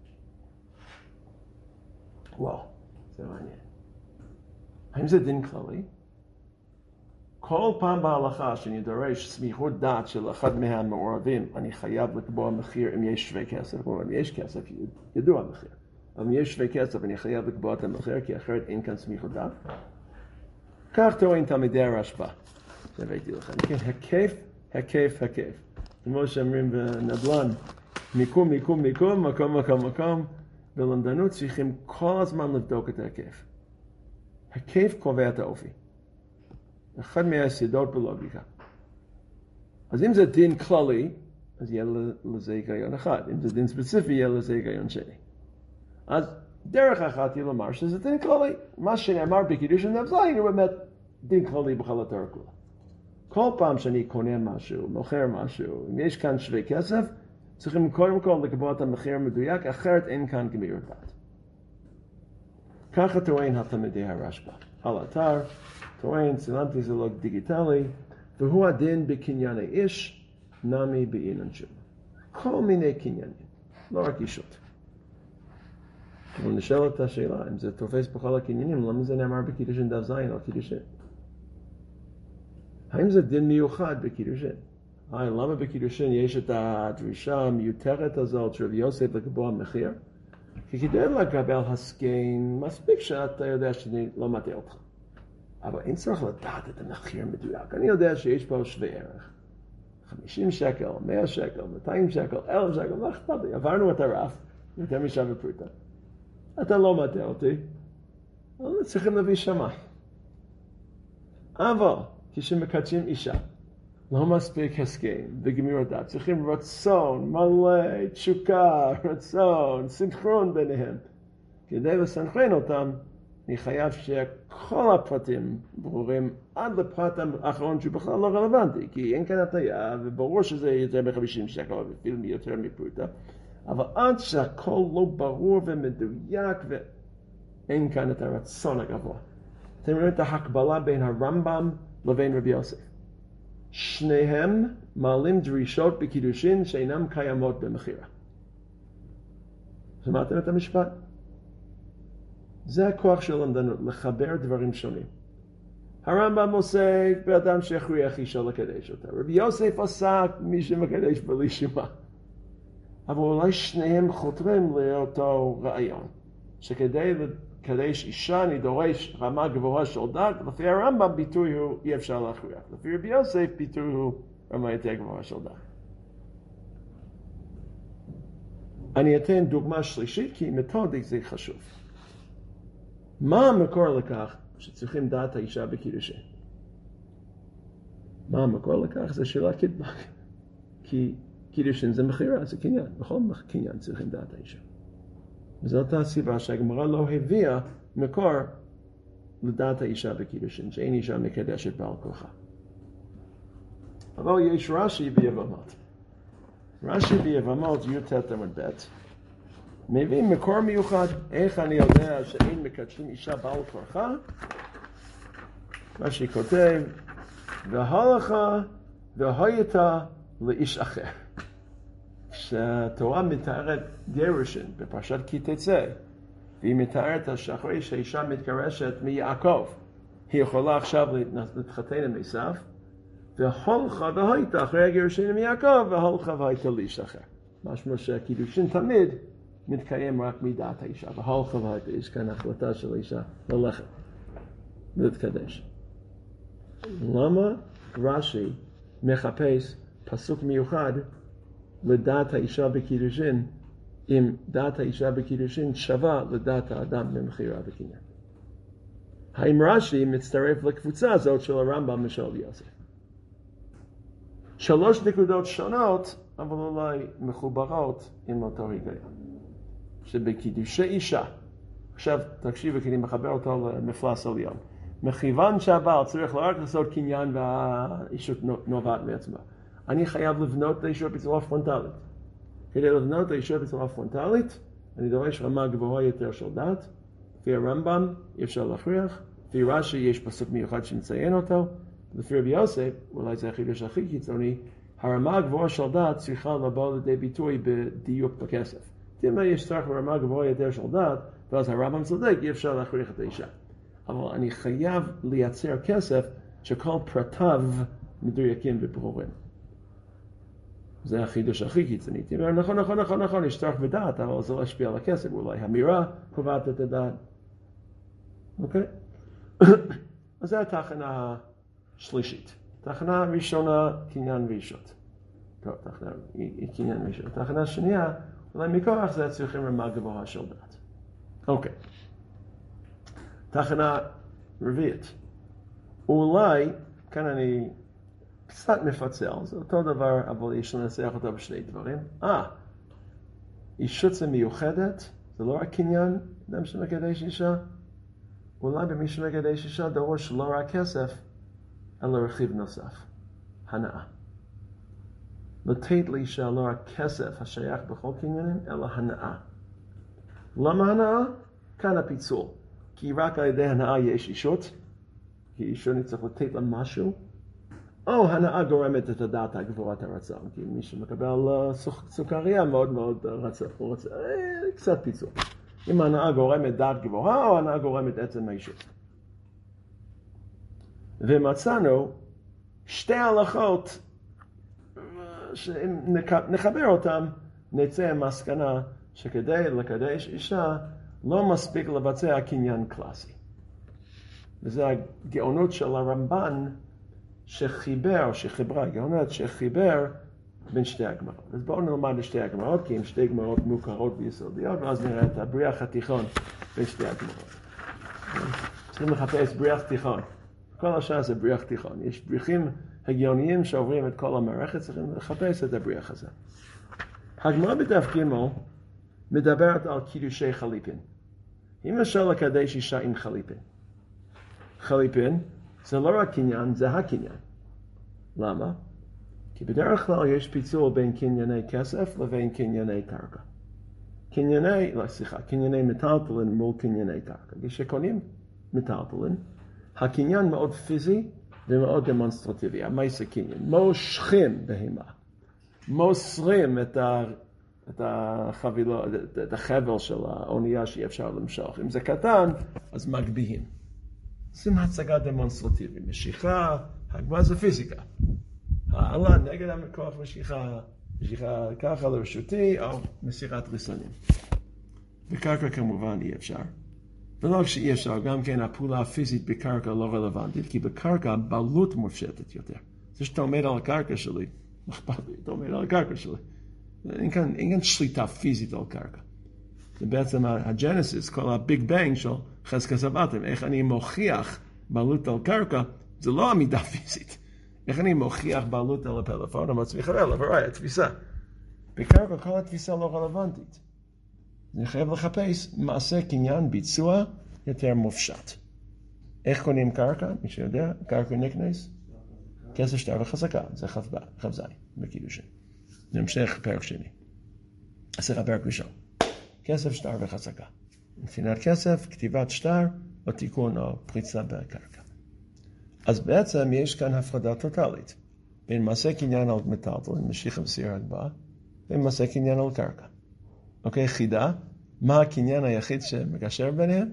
וואו, זה מעניין. האם זה דין כללי? כל פעם בהלכה שאני דורש סמיכות דעת של אחד מהמעורבים, אני חייב לקבוע מחיר אם יש שווה כסף, או אם יש כסף, ידוע מחיר. אבל אם יש שווה כסף, אני חייב לקבוע את המחיר, כי אחרת אין כאן סמיכות דעת. כך טוען תלמידי הרשב"א. זה הבאתי לכם. היקף, היקף, היקף. כמו שאומרים בנדל"ן, מיקום, מיקום, מיקום, מקום, מקום, מקום. בלמדנות צריכים כל הזמן לבדוק את ההיקף. היקף קובע את האופי. אחד מהיסודות בלוגיקה. אז אם זה דין כללי, אז יהיה לזה היגיון אחד. אם זה דין ספציפי, יהיה לזה היגיון שני. אז דרך אחת היא לומר שזה דין כללי. מה שנאמר בקידושין דף זין הוא באמת דין כללי בכל התורה כולה. כל פעם שאני קונה משהו, מוכר משהו, אם יש כאן שווה כסף, צריכים קודם כל לקבוע את המחיר המדויק, אחרת אין כאן גמירות דעת. ככה טוען התלמידי הרשב"א. על האתר, טוען, צילמתי זה לוג דיגיטלי, והוא הדין בקנייני איש, נמי בעינן שום. כל מיני קניינים, לא רק אישות. אבל נשאל את השאלה, אם זה תופס בכל הקניינים, למה זה נאמר בקידושין דף זין על קידושין? האם זה דין מיוחד בקידושין? היי, למה בקידושין יש את הדרישה המיותרת הזאת של רבי יוסף לקבוע מחיר? כי כדי לקבל הסכם, מספיק שאתה יודע שאני לא מטעה אותך. אבל אין צריך לדעת את המחיר המדויק. אני יודע שיש פה שווה ערך. חמישים שקל, מאה שקל, מאתיים שקל, אלף שקל, מה אכפת לי? עברנו את הרף, יותר משווה פרוטה. אתה לא מטעה אותי, אבל צריכים להביא שמאי. אבל כשמקדשים אישה, לא מספיק הסכם וגמירות דעת, צריכים רצון, מלא, תשוקה, רצון, סנכרון ביניהם. כדי לסנכרן אותם, אני חייב שכל הפרטים ברורים עד לפרט האחרון שהוא בכלל לא רלוונטי, כי אין כאן הטעיה, וברור שזה יותר מ-חמישים שקל, אפילו יותר מפרוטה, אבל עד שהכל לא ברור ומדויק, ואין כאן את הרצון הגבוה. אתם רואים את ההקבלה בין הרמב"ם לבין רבי יוסף. שניהם מעלים דרישות בקידושין שאינם קיימות במחירה. שמעתם את המשפט? זה הכוח של למדנות, לחבר דברים שונים. הרמב"ם עוסק באדם שהכריח אישה לקדש אותה. רבי יוסף עסק מי שמקדש בלי שומה. אבל אולי שניהם חותרים לאותו רעיון, שכדי לקדש אישה אני דורש רמה גבוהה של דת, לפי הרמב"ם ביטוי הוא אי אפשר להכריח. לפי רבי יוסף ביטוי הוא רמה יותר גבוהה של דת. אני אתן דוגמה שלישית כי מתודיק זה חשוב. מה המקור לכך שצריכים דעת האישה בקידושין? מה המקור לכך? זה שאלה קדמה. כי קידושין זה מחירה, זה קניין. בכל קניין צריכים דעת האישה. וזאת הסיבה שהגמרא לא הביאה מקור לדעת האישה בקידושין, שאין אישה מקדשת בעל כורחה. אבל יש רש"י ביבמות. רש"י ביבמות י"ט עמוד ב' מביא מקור מיוחד. איך אני יודע שאין מקדשים אישה בעל כורחה? רש"י כותב, והלכה והייתה לאיש אחר. כשהתורה מתארת גירושין בפרשת כי תצא, והיא מתארת שאחרי שהאישה מתגרשת מיעקב, היא יכולה עכשיו להתחתן עם עשיו, והלכה והייתה אחרי הגירושין מיעקב, והלכה והייתה לאיש אחר. משמע שהקידושין תמיד מתקיים רק מדעת האישה, והלכה והייתה, יש כאן החלטה של האישה ללכת, להתקדש. למה רש"י מחפש פסוק מיוחד לדעת האישה בקידושין, אם דעת האישה בקידושין שווה לדעת האדם במחירה וקניין? האם רש"י מצטרף לקבוצה הזאת של הרמב"ם ושל רבי יוסף? שלוש נקודות שונות, אבל אולי מחוברות עם אותו היגיון. שבקידושי אישה, עכשיו תקשיבו כי אני מחבר אותו למפלס עליון, מכיוון שהבעל צריך לא רק לעשות קניין והאישות נובעת מעצמה, אני חייב לבנות את האישה בצורה פרונטלית. כדי לבנות את האישה בצורה פרונטלית, אני דורש רמה גבוהה יותר של דת. לפי הרמב"ם אי אפשר להכריח, לפי רש"י יש פסוק מיוחד שמציין אותו, לפי רבי יוסף, אולי זה החידוש הכי קיצוני, הרמה הגבוהה של דת צריכה לבוא לידי ביטוי בדיוק בכסף. אם יש צורך ברמה גבוהה יותר של דת, ואז הרמב"ם צודק, אי אפשר להכריח את האישה. אבל אני חייב לייצר כסף שכל פרטיו מדויקים וברורים. זה החידוש הכי קיצוני. תראה, נכון, נכון, נכון, נכון, יש צורך בדעת, אבל זה לא ישפיע על הכסף, אולי אמירה קובעת את הדעת. אוקיי? אז זו התחנה השלישית. תחנה ראשונה, קניין ואישות. טוב, תחנה, היא קניין ואישות. תחנה שנייה, אולי מכוח זה צריכים רמה גבוהה של דעת. אוקיי. תחנה רביעית. אולי, כאן אני קצת מפצל, זה אותו דבר, אבל יש לנסח אותו בשני דברים. אה, אישות זה מיוחדת, זה לא רק קניין, אדם שמקדש אישה, אולי במי שמקדש אישה דרוש לא רק כסף, אלא רכיב נוסף, הנאה. לתת לאישה לא רק כסף השייך בכל קניינים, אלא הנאה. למה הנאה? כאן הפיצול. כי רק על ידי הנאה יש אישות, כי אישות נצטרך לתת לה משהו, או הנאה גורמת את הדעת הגבוהת הרצון, כי מי שמקבל סוכריה מאוד מאוד רצה, הוא רוצה, אה, קצת פיצול. אם הנאה גורמת דעת גבוהה, או הנאה גורמת עצם האישות. ומצאנו שתי הלכות, שאם נחבר אותם, נצא המסקנה שכדי לקדש אישה, לא מספיק לבצע קניין קלאסי. וזה הגאונות של הרמב"ן שחיבר, שחיברה, גאונות שחיבר בין שתי הגמרות. אז בואו נלמד את שתי הגמרות, כי הן שתי גמרות מוכרות ויסודיות, ואז נראה את הבריח התיכון בין שתי הגמרות. צריכים לחפש בריח תיכון. כל השאר זה בריח תיכון. יש בריחים הגיוניים שעוברים את כל המערכת, צריכים לחפש את הבריח הזה. הגמרא בדף ג' מדברת על קידושי חליפין. אם אפשר לקדש אישה עם חליפין. חליפין זה לא רק קניין, זה הקניין. למה? כי בדרך כלל יש פיצול בין קנייני כסף לבין קנייני קרקע. קנייני, לא סליחה, קנייני מטלטלין מול קנייני קרקע. כשקונים מטלטלין, הקניין מאוד פיזי ומאוד דמונסטרטיבי. המייס הקניין. מושכים בהמה. מוסרים את ה... את החבילו, את החבל של האונייה שאי אפשר למשוך. אם זה קטן, אז מגביהים. עושים הצגה דמונסטרטיבית. משיכה, הגבוהה זה פיזיקה. העלה נגד המכוח משיכה, משיכה ככה לרשותי, או מסירת ריסונים. בקרקע כמובן אי אפשר. ולא כשאי אפשר, גם כן הפעולה הפיזית בקרקע לא רלוונטית, כי בקרקע בעלות מופשטת יותר. זה שאתה עומד על הקרקע שלי, אכפת לי, אתה עומד על הקרקע שלי. אין כאן, אין כאן שליטה פיזית על קרקע. זה בעצם הג'נסיס, כל הביג בנג של חזקת סבתם. איך אני מוכיח בעלות על קרקע, זה לא עמידה פיזית. איך אני מוכיח בעלות על הפלאפון, אבל צריך לברר, התפיסה. בקרקע כל התפיסה לא רלוונטית. אני חייב לחפש מעשה קניין ביצוע יותר מופשט. איך קונים קרקע? מי שיודע, קרקע נקנס, כסף שטר וחזקה, זה חב זין בקידושין. נמשך פרק שני. עשר הפרק ראשון. כסף, שטר וחזקה. נתינת כסף, כתיבת שטר, או תיקון או פריצה בקרקע. אז בעצם יש כאן הפרדה טוטלית. בין מעשה קניין על מטלטלין, משיכה בסיר הגבוה, בין מעשה קניין על קרקע. אוקיי, חידה. מה הקניין היחיד שמגשר ביניהם?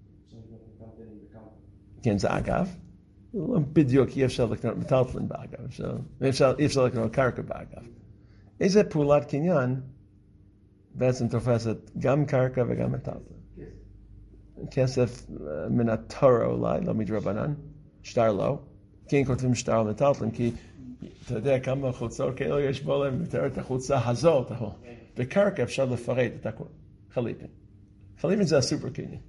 כן, זה אגב. לא בדיוק, אי אפשר לקנות מטלטלין באגב. אי אפשר לקנות קרקע באגב. איזה פעולת קניין בעצם תופסת גם קרקע וגם מטלטלין? כסף מן התורה אולי, לא מדרבנן, שטר לא. כן כותבים שטר על מטלטלין, כי אתה יודע כמה חולצות כאלה יש בו להם יותר את החולצה הזאת. בקרקע אפשר לפרט את הכל. חליפין. חליפין זה הסופר קניין.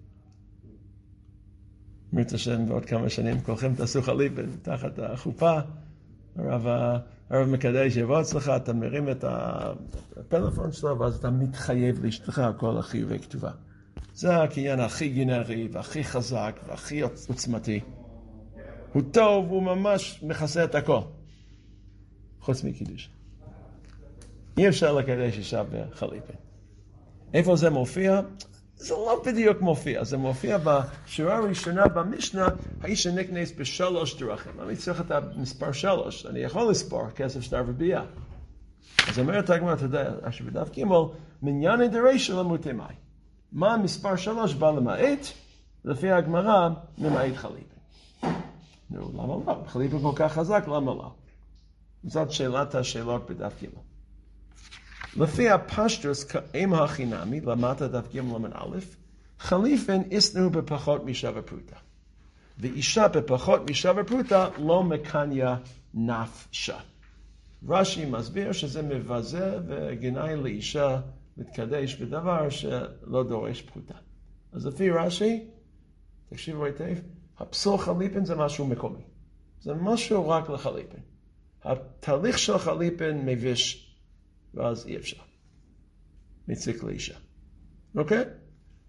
אמרת השם בעוד כמה שנים, כולכם תעשו חליפין תחת החופה, הרב, הרב מקדש יבוא אצלך, אתה מרים את הפלאפון שלו, ואז אתה מתחייב לאשתך על כל החיובי כתובה. זה הקניין הכי גנרי, והכי חזק, והכי עוצמתי. הוא טוב, הוא ממש מכסה את הכל. חוץ מקידוש. אי אפשר לקדש אישה בחליפין. איפה זה מופיע? זה לא בדיוק מופיע. זה מופיע בשורה הראשונה במשנה, האיש הנקנס בשלוש דרכים. אני צריך את המספר שלוש. אני יכול לספור כסף, שטר וביאה. אז אומרת הגמרא, אתה יודע, אשר בדף ג' מנייני דרישא למותי מאי. מה המספר שלוש בא למעט? לפי הגמרא, ממעט חליפין. נו, למה לא? חליפין כל כך חזק, למה לא? זאת שאלת השאלות בדף ג'. לפי הפשטוס כאם החינמי, למטה דף ג' למד א', חליפין ישנאו בפחות משווה פרוטה. ואישה בפחות משווה פרוטה לא מקניה נפשה. רש"י מסביר שזה מבזה וגנאי לאישה מתקדש בדבר שלא דורש פרוטה. אז לפי רש"י, תקשיבו היטב, הפסול חליפין זה משהו מקומי. זה משהו רק לחליפין. התהליך של חליפין מביש, ואז אי אפשר. מציק לאישה. אוקיי?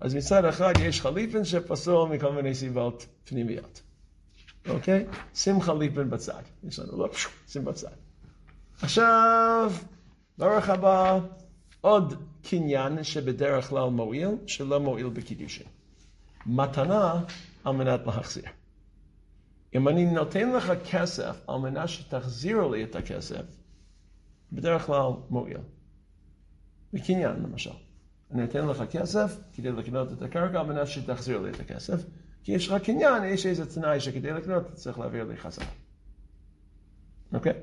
אז מצד אחד יש חליפין שפסול מכל מיני סיבות פנימיות. אוקיי? שים חליפין בצד. יש לנו לא, שים בצד. עכשיו, באורח הבא, עוד קניין שבדרך כלל מועיל, שלא מועיל בקידושין. מתנה על מנת להחזיר. אם אני נותן לך כסף על מנת שתחזיר לי את הכסף, בדרך כלל מועיל. בקניין למשל. אני נותן לך כסף כדי לקנות את הקרקע על מנת שתחזיר לי את הכסף, כי יש לך קניין, יש איזה תנאי שכדי לקנות צריך להעביר לי חזרה. אוקיי?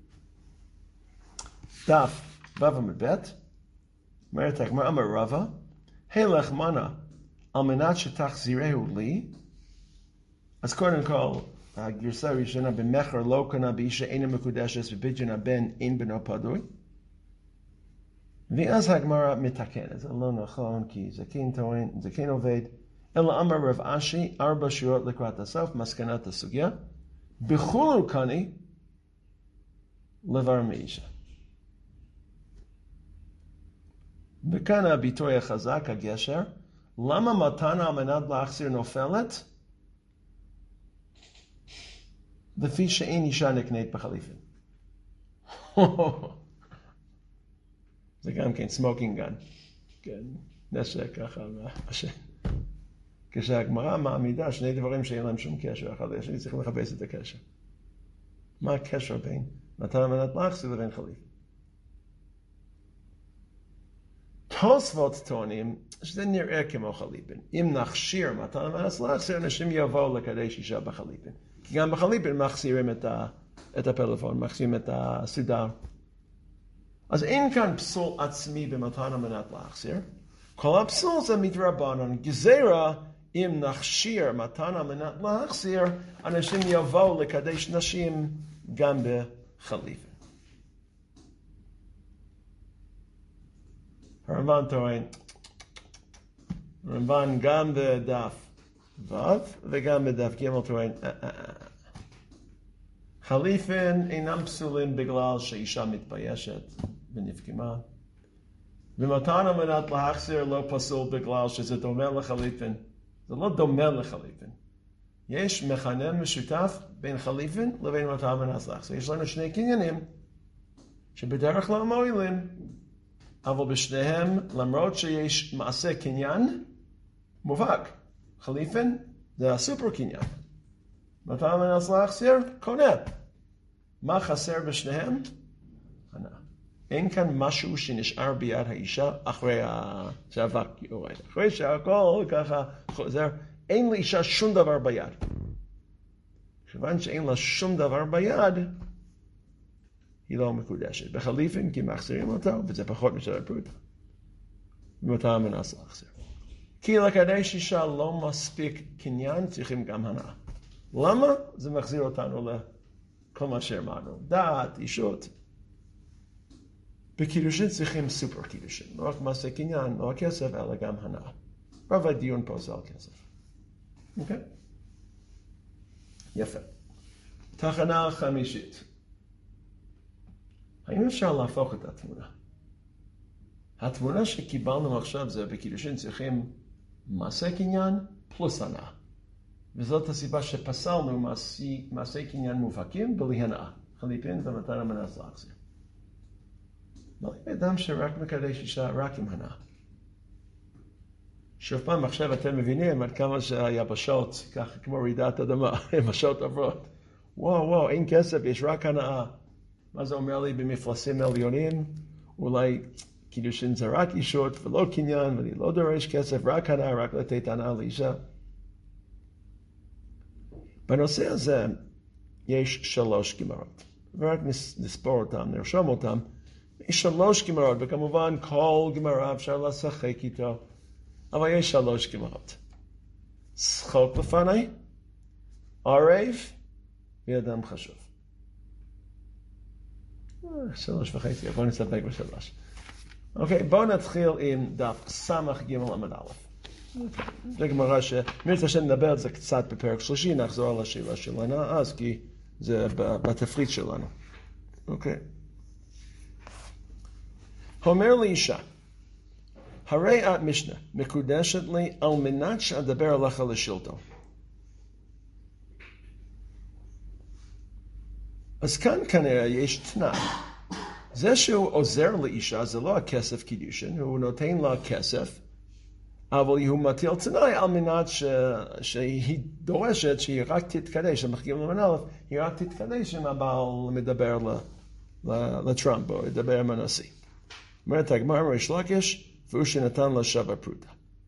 דף בבא מבית, אומרת הגמרא אמר רבא, הלך מנה על מנת שתחזירהו לי, אז קודם כל, הגרסה הראשונה במחר לא קנה באישה אינה מקודשת ובדין הבן אין בנו פדוי, ואז הגמרא מתקנת, זה לא נכון כי זה כן טוען, זה כן עובד, אלא אמר רב אשי, ארבע שורות לקראת הסוף, מסקנת הסוגיה, בחולו קני לבר מאישה. וכאן הביטוי החזק, הגשר, למה מתנה על מנת להחזיר נופלת? לפי שאין אישה נקנית בחליפין. זה גם כן סמוקינג גן. כן, נשק ככה מהשם. כשהגמרא מעמידה שני דברים שאין להם שום קשר אחד לשני, צריך לחפש את הקשר. מה הקשר בין מתנה על מנת להחזיר לבין חליפין? תוספות טוענים שזה נראה כמו חליפין. אם נכשיר מתנה על מנת להחזיר, אנשים יבואו לקדש אישה בחליפין. כי גם בחליפין מחזירים את, ה, את הפלאפון, מחזירים את הסודר. אז אין כאן פסול עצמי במתנה על מנת להחזיר. כל הפסול זה מדרבנן. גזירה, אם נכשיר מתנה על מנת להחזיר, אנשים יבואו לקדש נשים גם בחליפין. הרמב"ן טוען, הרמב"ן גם בדף ו' וגם בדף ג' טוען, חליפין אינם פסולים בגלל שאישה מתביישת ונפגמה. ומתנה על מנת להחזיר לא פסול בגלל שזה דומה לחליפין. זה לא דומה לחליפין. יש מכנה משותף בין חליפין לבין מתנה על מנת להחזיר. יש לנו שני קניינים שבדרך כלל מועילים, אבל בשניהם, למרות שיש מעשה קניין, מובהק. חליפין זה הסופר קניין. מתנה על מנת להחזיר, קונה. מה חסר בשניהם? הנאה. אין כאן משהו שנשאר ביד האישה אחרי שהאבק יורד. אחרי שהכל ככה חוזר, אין לאישה שום דבר ביד. כיוון שאין לה שום דבר ביד, היא לא מקודשת. בחליפין כי מחזירים אותה, וזה פחות משל הפרוטה. ומתנה על מנת להחזיר. כי לקדש אישה לא מספיק קניין, צריכים גם הנאה. למה? זה מחזיר אותנו לכל מה שאמרנו. דעת, אישות. בקידושין צריכים סופר קידושין. לא רק מעשה קניין, לא רק כסף, אלא גם הנאה. רוב הדיון פה זה על כסף. אוקיי? יפה. תחנה חמישית. האם אפשר להפוך את התמונה? התמונה שקיבלנו עכשיו זה בקידושין צריכים מעשה קניין פלוס הנאה. וזאת הסיבה שפסלנו מעשי, מעשי קניין מובהקים בלי הנאה. חליפין ומתנה על מנת להחזיר. לא יהיה אדם שרק מקדש אישה רק עם הנאה. שוב פעם, עכשיו אתם מבינים עד כמה שהיבשות, ככה כמו רעידת אדמה, יבשות עברות. וואו, וואו, אין כסף, יש רק הנאה. מה זה אומר לי במפלסים עליונים? אולי קידושין זה רק אישות ולא קניין, ואני לא דורש כסף, רק הנאה, רק לתת הנאה לאישה. בנושא הזה יש שלוש גמרות. ורק נספור אותם, נרשום אותם. יש שלוש גמרות, וכמובן כל גמרה אפשר לשחק איתו, אבל יש שלוש גמרות. שחוק לפני, ערב, ואדם חשוב. שלוש וחצי, בואו נסתפק בשלוש. אוקיי, בואו נתחיל עם דף סמך ג' עמוד א'. זה גמרא שמרצה שנדבר על זה קצת בפרק שלישי, נחזור על השאלה שלנו אז, כי זה בתפריט שלנו. אוקיי. אומר לאישה, הרי את משנה, מקודשת לי על מנת שאדבר עליך לשלטון. אז כאן כנראה יש תנאי. זה שהוא עוזר לאישה, זה לא הכסף קידושין, הוא נותן לה כסף, אבל הוא מטיל תנאי על מנת ש... שהיא דורשת שהיא רק תתקדש, המחכים למנהלת, היא רק תתקדש אם הבעל מדבר ל... לטראמפ או ידבר עם הנשיא. אומרת הגמרא ריש לקיש, והוא שנתן לה שווה פרוטה.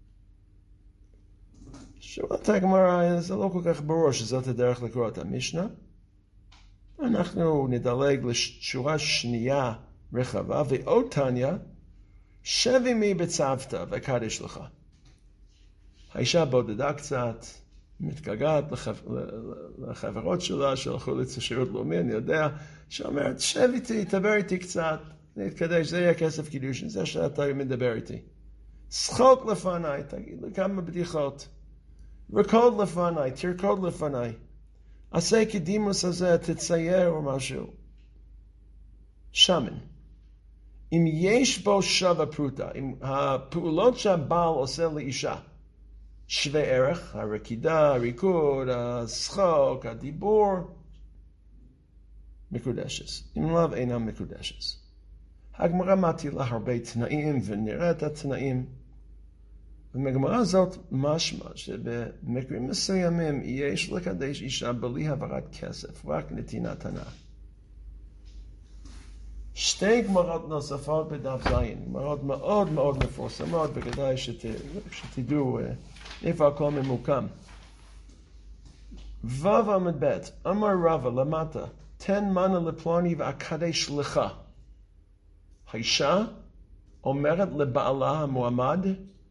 שאלת הגמרא, זה לא כל כך ברור שזאת הדרך לקרוא את המשנה. אנחנו נדלג לשורה שנייה רחבה, ועוד תניא, שב עמי בצוותא וקדש לך. האישה בודדה קצת, מתגעגעת לחברות שלה, שהלכו לשירות לאומי, אני יודע, שאומרת, שב איתי, תדבר איתי קצת, נתקדש, זה יהיה כסף קידושין, זה שאתה מדבר איתי. שחוק לפניי, תגיד לי כמה בדיחות. רקוד לפניי, תרקוד לפניי. עשה קדימוס הזה, תצייר או משהו. שמן. אם יש בו שווה פרוטה, אם הפעולות שהבעל עושה לאישה, שווה ערך, הרקידה, הריקוד, השחוק, הדיבור, מקודשס. אם לאו אינם מקודשס. הגמרא מטילה הרבה תנאים ונראה את התנאים. ומגמרא הזאת משמע שבמקרים מסוימים יש לקדש אישה בלי העברת כסף, רק נתינת הנאה. שתי גמרות נוספות בדף זין, גמרות מאוד מאוד מפורסמות, וכדאי שת, שתדעו איפה הכל ממוקם. ו' עמוד ב', אמר רבא למטה, תן מנה לפלוני ואקדש לך. האישה אומרת לבעלה המועמד,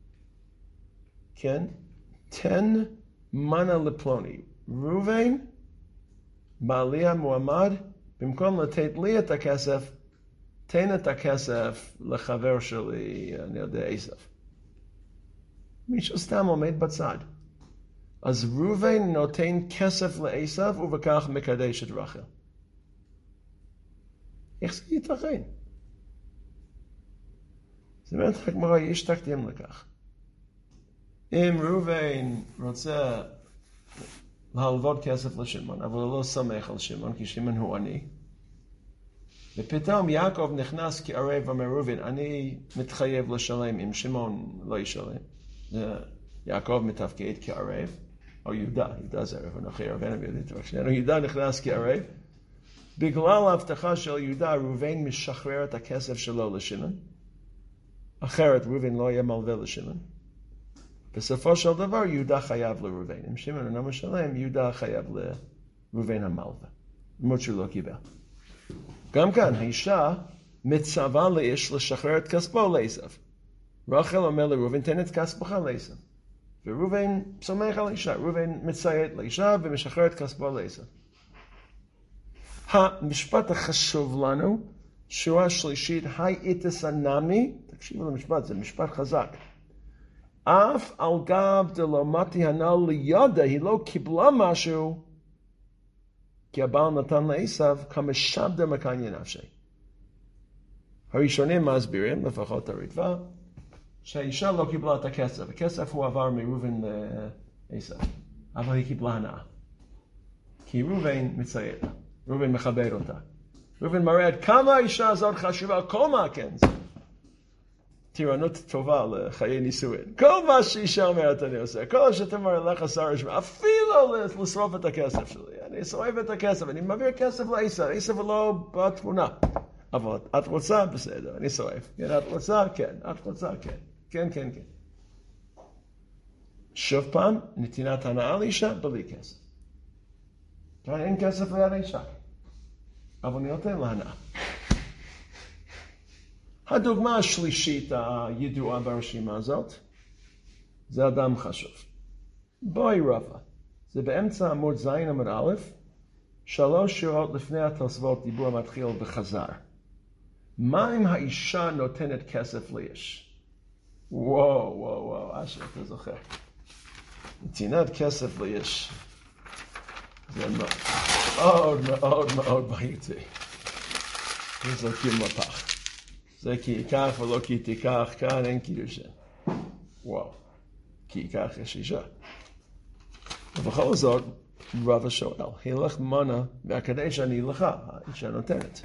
כן, תן מנה לפלוני. ראובן, בעלי המועמד, במקום לתת לי את הכסף, תן את הכסף לחבר שלי, אני יודע, עשיו. מישהו סתם עומד בצד. אז ראובן נותן כסף לעשיו ובכך מקדש את רחל. איך זה ייתכן? זאת אומרת, הגמרא יש תקדים לכך. אם ראובן רוצה להלוות כסף לשמעון, אבל הוא לא סומך על שמעון, כי שמעון הוא עני, ופתאום יעקב נכנס כערב ואומר ראובן, אני מתחייב לשלם אם שמעון לא ישלם. יעקב מתפקד כערב, או יהודה, יהודה זה ערב, אנוכי ערב, אין ביודית, יהודה נכנס כערב, בגלל ההבטחה של יהודה, ראובן משחרר את הכסף שלו לשמעון, אחרת ראובן לא יהיה מלווה לשמעון. בסופו של דבר יהודה חייב לראובן. אם שמעון אינו משלם, יהודה חייב לראובן המלווה. למרות שהוא לא קיבל. גם כאן, האישה מצווה לאיש לשחרר את כספו לעשיו. רחל אומר לראובן, תן את כספך לעשיו. וראובן סומך על האישה. ראובן מציית לאישה ומשחרר את כספו לעשיו. המשפט החשוב לנו, שורה שלישית, היי איתס הנמי, תקשיבו למשפט, זה משפט חזק. אף על גב דלמתי הנ"ל לידה, היא לא קיבלה משהו, כי הבעל נתן לעשיו כמה שבדה מקניה נפשי. הראשונים מסבירים, לפחות הרדווה, שהאישה לא קיבלה את הכסף. הכסף הוא עבר מראובן לעשיו, אבל היא קיבלה הנאה. כי ראובן מציית לה, ראובן מכבד אותה. ראובן מראה עד כמה האישה הזאת חשובה, כל מה כן זה. טירנות טובה לחיי נישואין. כל מה שאישה אומרת אני עושה, כל שאתה אומר לך שר רשמי, אפילו לשרוף את הכסף שלי. אני שורף את הכסף, אני מעביר כסף לעשיו, עשיו לא בתמונה. אבל את רוצה? בסדר, אני שורף. כן, את רוצה? כן. את רוצה? כן. כן, כן, כן. שוב פעם, נתינת הנאה לאישה בלי כסף. כאן אין כסף ליד האישה. אבל אני נותן לה הנאה. הדוגמה השלישית הידועה ברשימה הזאת, זה אדם חשוב. בואי רבה, זה באמצע עמוד זין עמוד א', שלוש שורות לפני התוספות דיבור מתחיל בחזר. מה אם האישה נותנת כסף לאיש? וואו, וואו, וואו, אשר אתה זוכר. נתינת כסף לאיש. זה מאוד מאוד מאוד בעייתי. זה זורקים לפח. זה כי ייקח ולא כי תיקח, כאן אין קידושין. וואו, כי ייקח יש אישה. ובכל זאת, רב השואל, הילך מנה והקדש אני לך, האישה נותנת.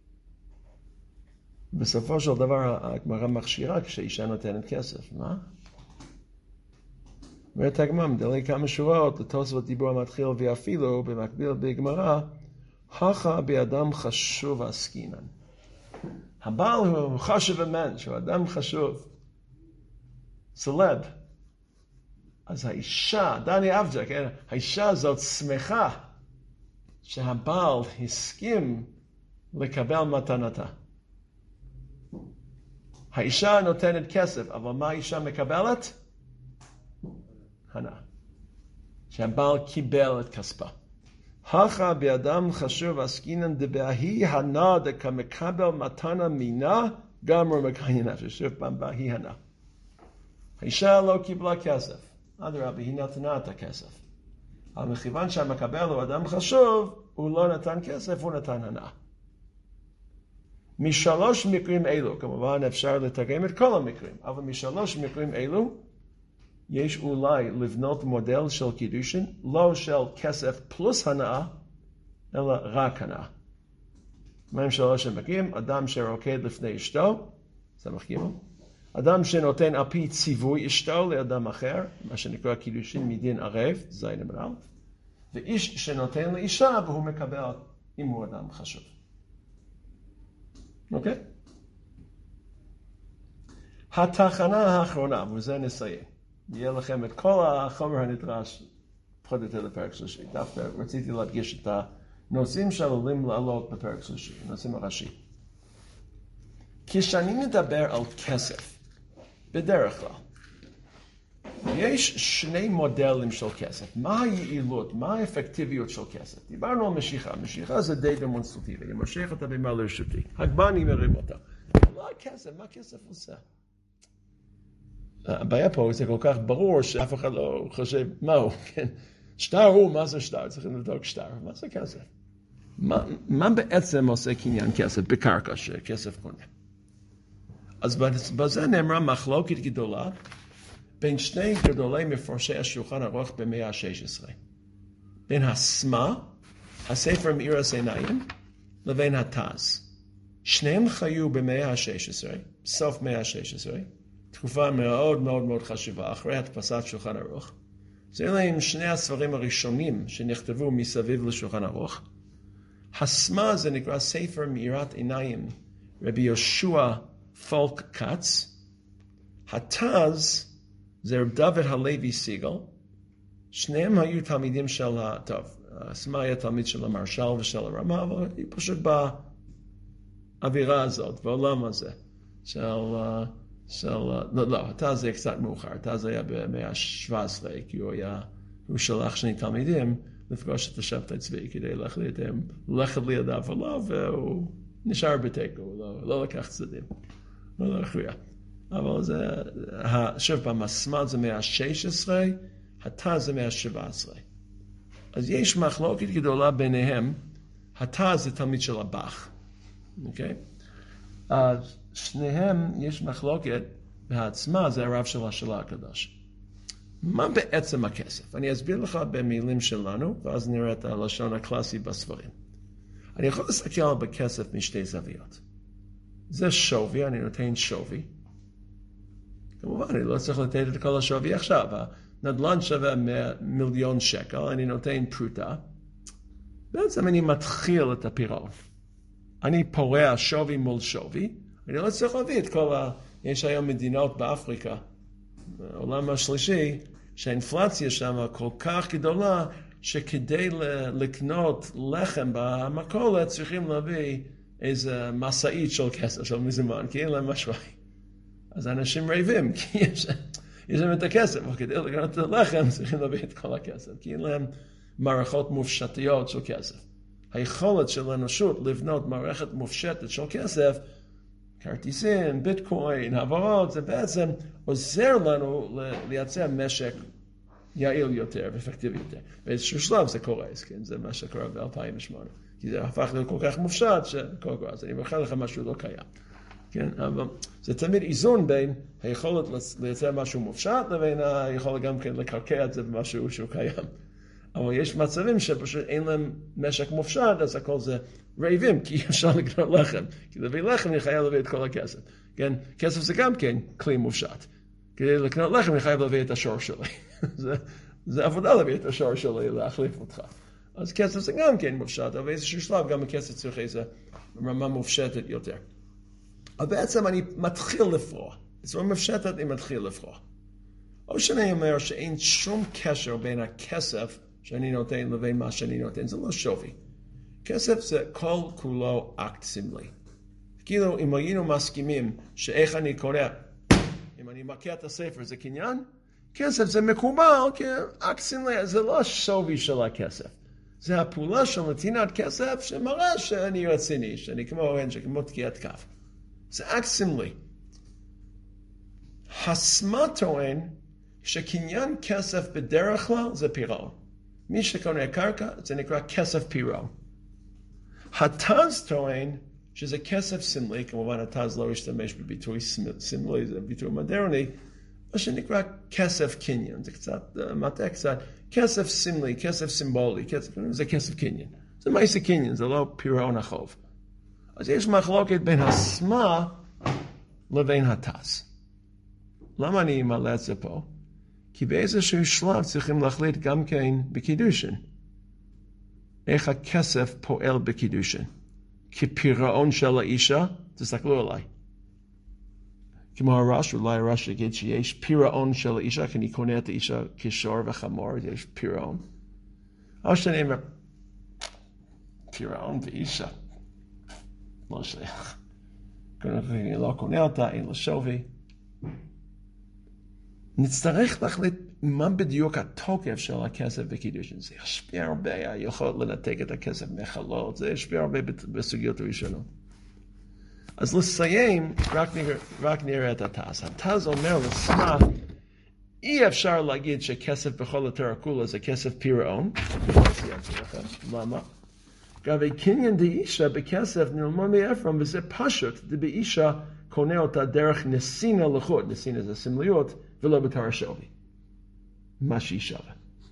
בסופו של דבר, הגמרא מכשירה כשאישה נותנת כסף, מה? אומרת הגמרא, מדלי כמה שורות, לתוספות דיבור המתחיל ואפילו, במקביל בגמרא, הכה באדם חשוב עסקינן. הבעל הוא חשוב אמן, שהוא אדם חשוב. סלב. אז האישה, דני עבדה, כן? האישה הזאת שמחה שהבעל הסכים לקבל מתנתה. האישה נותנת כסף, אבל מה האישה מקבלת? הנאה. שהבעל קיבל את כספה. הכה באדם חשוב עסקינן דבהי הנאה דקמקבל מתנה מינה גמור מקיים נפש. שוב פעם בהי הנאה. האישה לא קיבלה כסף. אדרבה, היא נתנה את הכסף. אבל מכיוון שהמקבל הוא אדם חשוב, הוא לא נתן כסף, הוא נתן הנאה. משלוש מקרים אלו, כמובן אפשר לתרגם את כל המקרים, אבל משלוש מקרים אלו, יש אולי לבנות מודל של קידושין, לא של כסף פלוס הנאה, אלא רק הנאה. מהם שלוש המקרים, אדם שרוקד לפני אשתו, זה מחכימו, אדם שנותן על פי ציווי אשתו לאדם אחר, מה שנקרא קידושין מדין ערב, זין אמרל, ואיש שנותן לאישה והוא מקבל אם הוא אדם חשוב. אוקיי? התחנה האחרונה, וזה נסיים. יהיה לכם את כל החומר הנדרש, פחות או יותר לפרק שלישי. דווקא רציתי להדגיש את הנושאים שעלולים לעלות בפרק שלישי, הנושאים הראשי. כשאני מדבר על כסף, בדרך כלל, יש שני מודלים של כסף. מה היעילות, מה האפקטיביות של כסף? דיברנו על משיכה. משיכה זה די דמונסטרטיבי. אני מושך אותה במה לרשותי. הגבה אני מרים אותה. לא הכסף, מה הכסף עושה? הבעיה פה זה כל כך ברור שאף אחד לא חושב מהו, כן? שטר הוא, מה זה שטר? צריכים לבדוק שטר. מה זה כסף? מה, מה בעצם עושה קניין כסף בקרקע שכסף קונה? אז בזה נאמרה מחלוקת גדולה בין שני גדולי מפרשי השולחן ערוך במאה ה-שש עשרה. בין הסמה, הספר מאירס עיניים, לבין התז. שניהם חיו במאה ה-שש עשרה, סוף מאה ה-שש עשרה, תקופה מאוד מאוד מאוד חשובה, אחרי הדפסת שולחן ערוך. זה אלה הם שני הספרים הראשונים שנכתבו מסביב לשולחן ערוך. הסמה זה נקרא ספר מאירת עיניים, רבי יהושע פולק קץ. התז זה רב דוד הלוי סיגל. שניהם היו תלמידים של, טוב, הסמה היה תלמיד של המרשל ושל הרמה, אבל היא פשוט באווירה הזאת, בעולם הזה, של, של, לא, לא, התז זה קצת מאוחר, התז היה במאה ה-שבע עשרה, כי הוא היה, הוא שלח שני תלמידים לפגוש את השבט הצבאי, כדי להחליט אם ללכת לידיו או לא, והוא נשאר בתיקו, הוא לא, לא לקח צדדים, הוא לא הכריע. אבל זה, שוב פעם, הסמה זה מאה ה-שש עשרה, התז זה מאה ה-שבע עשרה. אז יש מחלוקת גדולה ביניהם, התז זה תלמיד של הבח, אוקיי? אז שניהם יש מחלוקת, והעצמה זה הרב של השאלה הקדוש. מה בעצם הכסף? אני אסביר לך במילים שלנו, ואז נראה את הלשון הקלאסי בספרים. אני יכול להסתכל בכסף משתי זוויות. זה שווי, אני נותן שווי. כמובן, אני לא צריך לתת את כל השווי עכשיו. הנדל"ן שווה מיליון שקל, אני נותן פרוטה. בעצם אני מתחיל את הפירעון. אני פורע שווי מול שווי. אני לא צריך להביא את כל ה... יש היום מדינות באפריקה, בעולם השלישי, שהאינפלציה שם כל כך גדולה, שכדי לקנות לחם במכולת צריכים להביא איזה מסעית של כסף, של מזומן, כי אין להם משהו. אז אנשים רעבים, כי יש, יש להם את הכסף, אבל כדי לקנות את הלחם צריכים להביא את כל הכסף, כי אין להם מערכות מופשטיות של כסף. היכולת של האנושות לבנות מערכת מופשטת של כסף, כרטיסים, ביטקוין, העברות, זה בעצם עוזר לנו לייצר משק יעיל יותר ואפקטיבי יותר. באיזשהו שלב זה קורס, כן? זה מה שקורה ב-אלפיים ושמונה. כי זה הפך להיות כל כך מופשט שכל כך, אז אני מוכר לך משהו לא קיים. כן? אבל זה תמיד איזון בין היכולת לייצר משהו מופשט, לבין היכולת גם כן לקרקע את זה במשהו שהוא קיים. אבל יש מצבים שפשוט אין להם משק מופשט, אז הכל זה רעבים, כי אפשר לקנות לחם. כי להביא לחם אני חייב להביא את כל הכסף. כן? כסף זה גם כן כלי מופשט. כדי לקנות לחם אני חייב להביא את השור שלי. זה, זה עבודה להביא את השור שלי, להחליף אותך. אז כסף זה גם כן מופשט, אבל באיזשהו שלב גם הכסף צריך איזו רמה מופשטת יותר. אבל בעצם אני מתחיל לפרוע. בצורה מופשטת אני מתחיל לפרוע. או שאני אומר שאין שום קשר בין הכסף שאני נותן לבין מה שאני נותן, זה לא שווי. כסף זה כל כולו אקט סמלי. כאילו אם היינו מסכימים שאיך אני קונה, אם אני מכה את הספר זה קניין, כסף זה מקובל כאקט סמלי, זה לא השווי של הכסף. זה הפעולה של נתינת כסף שמראה שאני רציני, שאני כמו אנשי, כמו תקיעת כף. זה אקט סמלי. הסמה טוען שקניין כסף בדרך כלל זה פירעון. מי שקונה קרקע זה נקרא כסף פירעון. התז טוען שזה כסף סמלי, כמובן התז לא השתמש בביטוי סמלי, זה ביטוי מודרני, מה שנקרא כסף קניין, זה קצת, מטעה קצת, כסף סמלי, כסף סימבולי, כסף, זה כסף קניין. זה מעשה קניין, זה לא פירעון החוב. אז יש מחלוקת בין הסמה לבין התז. למה אני מעלה את זה פה? כי באיזשהו שלב צריכים להחליט גם כן בקידושין. איך הכסף פועל בקידושין. כפירעון של האישה, תסתכלו עליי. כמו הרש, אולי הרש יגיד שיש פירעון של האישה, כי אני קונה את האישה כשור וחמור, יש פירעון. או שאני אומר, פירעון ואישה. לא שייך. אני לא קונה אותה, אין לה שווי. נצטרך להחליט מה בדיוק התוקף של הכסף בקידושין. זה ישפיע הרבה, היכולת לנתק את הכסף מחלות, זה ישפיע הרבה בסוגיות הראשונות. אז לסיים, רק נראה, רק נראה את התז. התז אומר לסמה, אי אפשר להגיד שכסף בכל יותר הכולה זה כסף פירעון. למה? גבי קניין דאישה בכסף נלמוד מאפרם, וזה פשוט, דבאישה קונה אותה דרך נסינה לחוד, נסינה זה סמליות, ולא בתר השווי. מה שהיא שווה.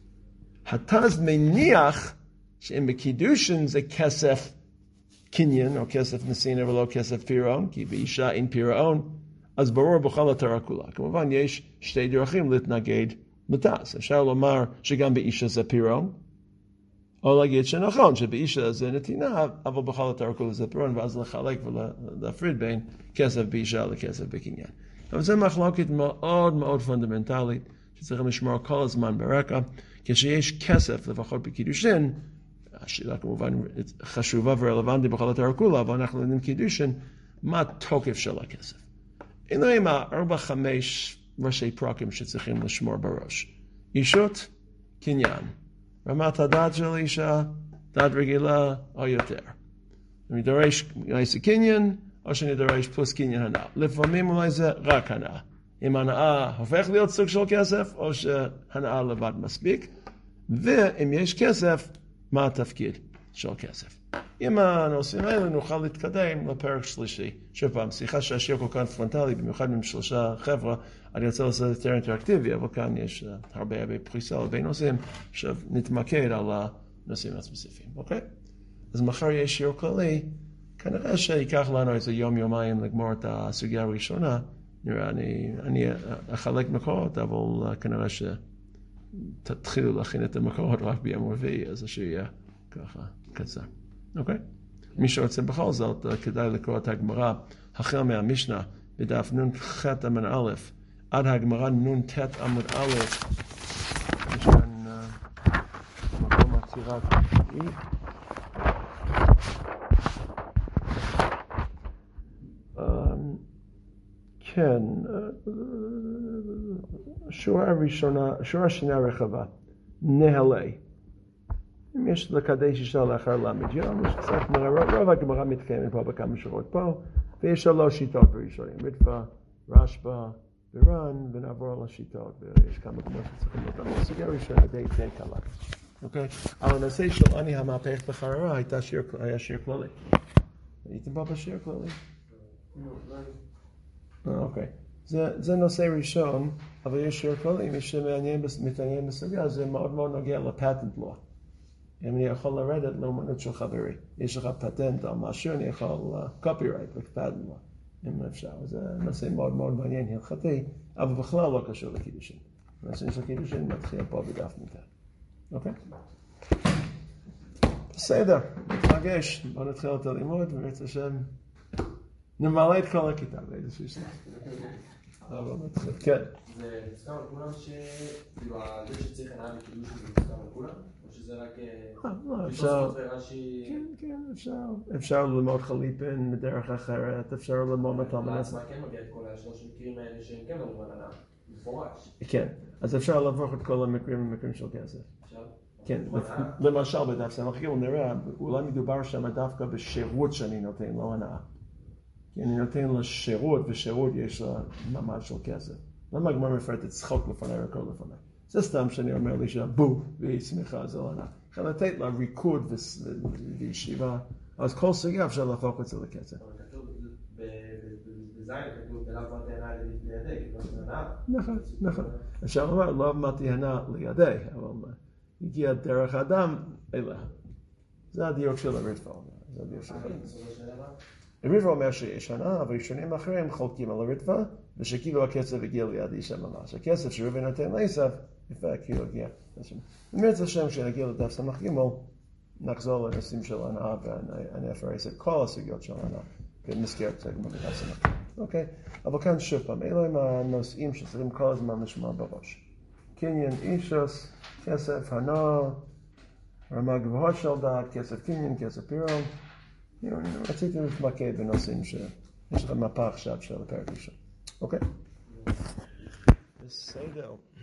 התז מניח שאם בקידושין זה כסף קניין, או כסף נסינה ולא כסף פירעון, כי באישה אין פירעון, אז ברור בכל התורה כולה. כמובן יש שתי דרכים להתנגד לתז. אפשר לומר שגם באישה זה פירעון, או להגיד שנכון, שבאישה זה נתינה, אבל בכל התורה כולה זה פירעון, ואז לחלק ולהפריד בין כסף באישה לכסף בקניין. אבל זו מחלוקת מאוד מאוד פונדמנטלית, שצריכים לשמור כל הזמן ברקע. כשיש כסף, לפחות בקידושין, השאלה כמובן חשובה ורלוונטית בכל התורה כולה, אבל אנחנו יודעים קידושין, מה התוקף של הכסף. הנה עם הארבע חמש ראשי פרקים שצריכים לשמור בראש. אישות, קניין. רמת הדת של אישה, דת רגילה או יותר. אני דורש לעשות קניין, או שאני דורש פלוס קניין הנאה. לפעמים אולי זה רק הנאה. אם הנאה הופך להיות סוג של כסף, או שהנאה לבד מספיק. ואם יש כסף, מה התפקיד של כסף. עם הנושאים האלה נוכל להתקדם לפרק שלישי. שוב פעם, שיחה שהשיר כל כך פרונטלי, במיוחד עם שלושה חבר'ה, אני רוצה לעשות יותר אינטראקטיבי, אבל כאן יש הרבה הרבה פריסה על בין נושאים, עכשיו נתמקד על הנושאים הספציפיים, אוקיי? אז מחר יש שיר כללי, כנראה שיקח לנו איזה יום יומיים לגמור את הסוגיה הראשונה, נראה, אני, אני אחלק מקורות, אבל כנראה שתתחילו להכין את המקורות רק ביום רביעי, אז השיר יהיה ככה קצר. אוקיי? מי שרוצה בכל זאת, כדאי לקרוא את הגמרא, החל מהמשנה, בדף נון ח' עמוד א', עד הגמרא נון ט' עמוד א', יש כאן מקום עצירה טבעי. כן, שורה ראשונה, שורה שנייה רחבה, נהלי. אם יש לקדש אישה לאחר למד יום, יש קצת מראה, רוב הגמרא מתקיימת פה בכמה שורות פה, ויש שלוש שיטות בראשונים, רדפה, רשב"א, ורן, ונעבור על השיטות, ויש כמה גמרות שצריכים אותם. הסוגיה הראשונה די די קלה. אוקיי? על הנושא של אני המהפך בחררה, היה שיר כללי. הייתם פה בשיר כללי? אוקיי. זה נושא ראשון, אבל יש שיר כללי, מי שמעניין, מתעניין בסוגיה, זה מאוד מאוד נוגע לפטנט לו. אם אני יכול לרדת לאמנות של חברי, יש לך פטנט על משהו, אני יכול קופירייט לפטנט לו, אם אפשר. זה נושא מאוד מאוד מעניין הלכתי, אבל בכלל לא קשור לקידושין. נושא של קידושין מתחיל פה בדף מכאן. אוקיי? בסדר, מתרגש, בוא נתחיל את הלימוד, ובעצם השם נמלא את כל הכיתה באיזשהו שלב. אבל נתחיל, כן. זה מוסכם על כולם שכאילו, זה שצריך הנאה בקידוש זה מוסכם על כולם? או שזה רק... לא, אפשר... כן, כן, אפשר. אפשר ללמוד חליפין בדרך אחרת, אפשר ללמוד מתלמד. לעצמה כן מגיע את כל השלוש מקרים האלה שהם כן אומרים על הנאה, מפורש. כן, אז אפשר להפוך את כל המקרים למקרים של כסף. אפשר? כן, למשל בדף סמך גיל נראה, אולי מדובר שם דווקא בשירות שאני נותן, לא הנאה. כי אני נותן לו שירות, ושירות יש לה מעמד של כסף. למה הגמרא מפרטת צחוק לפני רקוד לפני? זה סתם שאני אומר לי שבו, והיא שמחה, זה לא הנאה. אפשר לתת לה ריקוד וישיבה, אז כל סוגיה אפשר להפוך את זה לכסף. אבל כתוב בזין, כתוב בלאו מה תהנה לידי, כמו שזה הנאה. נכון, נכון. אפשר לומר, לא מה תהנה לידי, אבל הגיע דרך האדם אליה. זה הדיוק של הריטב"א. זה הדיוק של הריטב"א. הריטב"א אומר שיש הנאה, אבל ראשונים אחרים חולקים על הריטב"א, ושכאילו הכסף הגיע ליד אישה ממש. הכסף שריבן נותן לעשו, יפה, כאילו הגיע. באמת השם שנגיע לדף סמך ג' נחזור לנושאים של הנאה, ואני אפרס את כל הסוגיות של הנאה, במסגרת הגמרא בדף סמך. אוקיי? אבל כאן שוב פעם, אלו הם הנושאים שצריכים כל הזמן לשמוע בראש. קניין אישוס, כסף, הנאה, רמה גבוהה של דעת, כסף קניין, כסף פירון. רציתי להתמקד בנושאים שיש לך מפה עכשיו של הפרק ראשון. אוקיי? בסדר.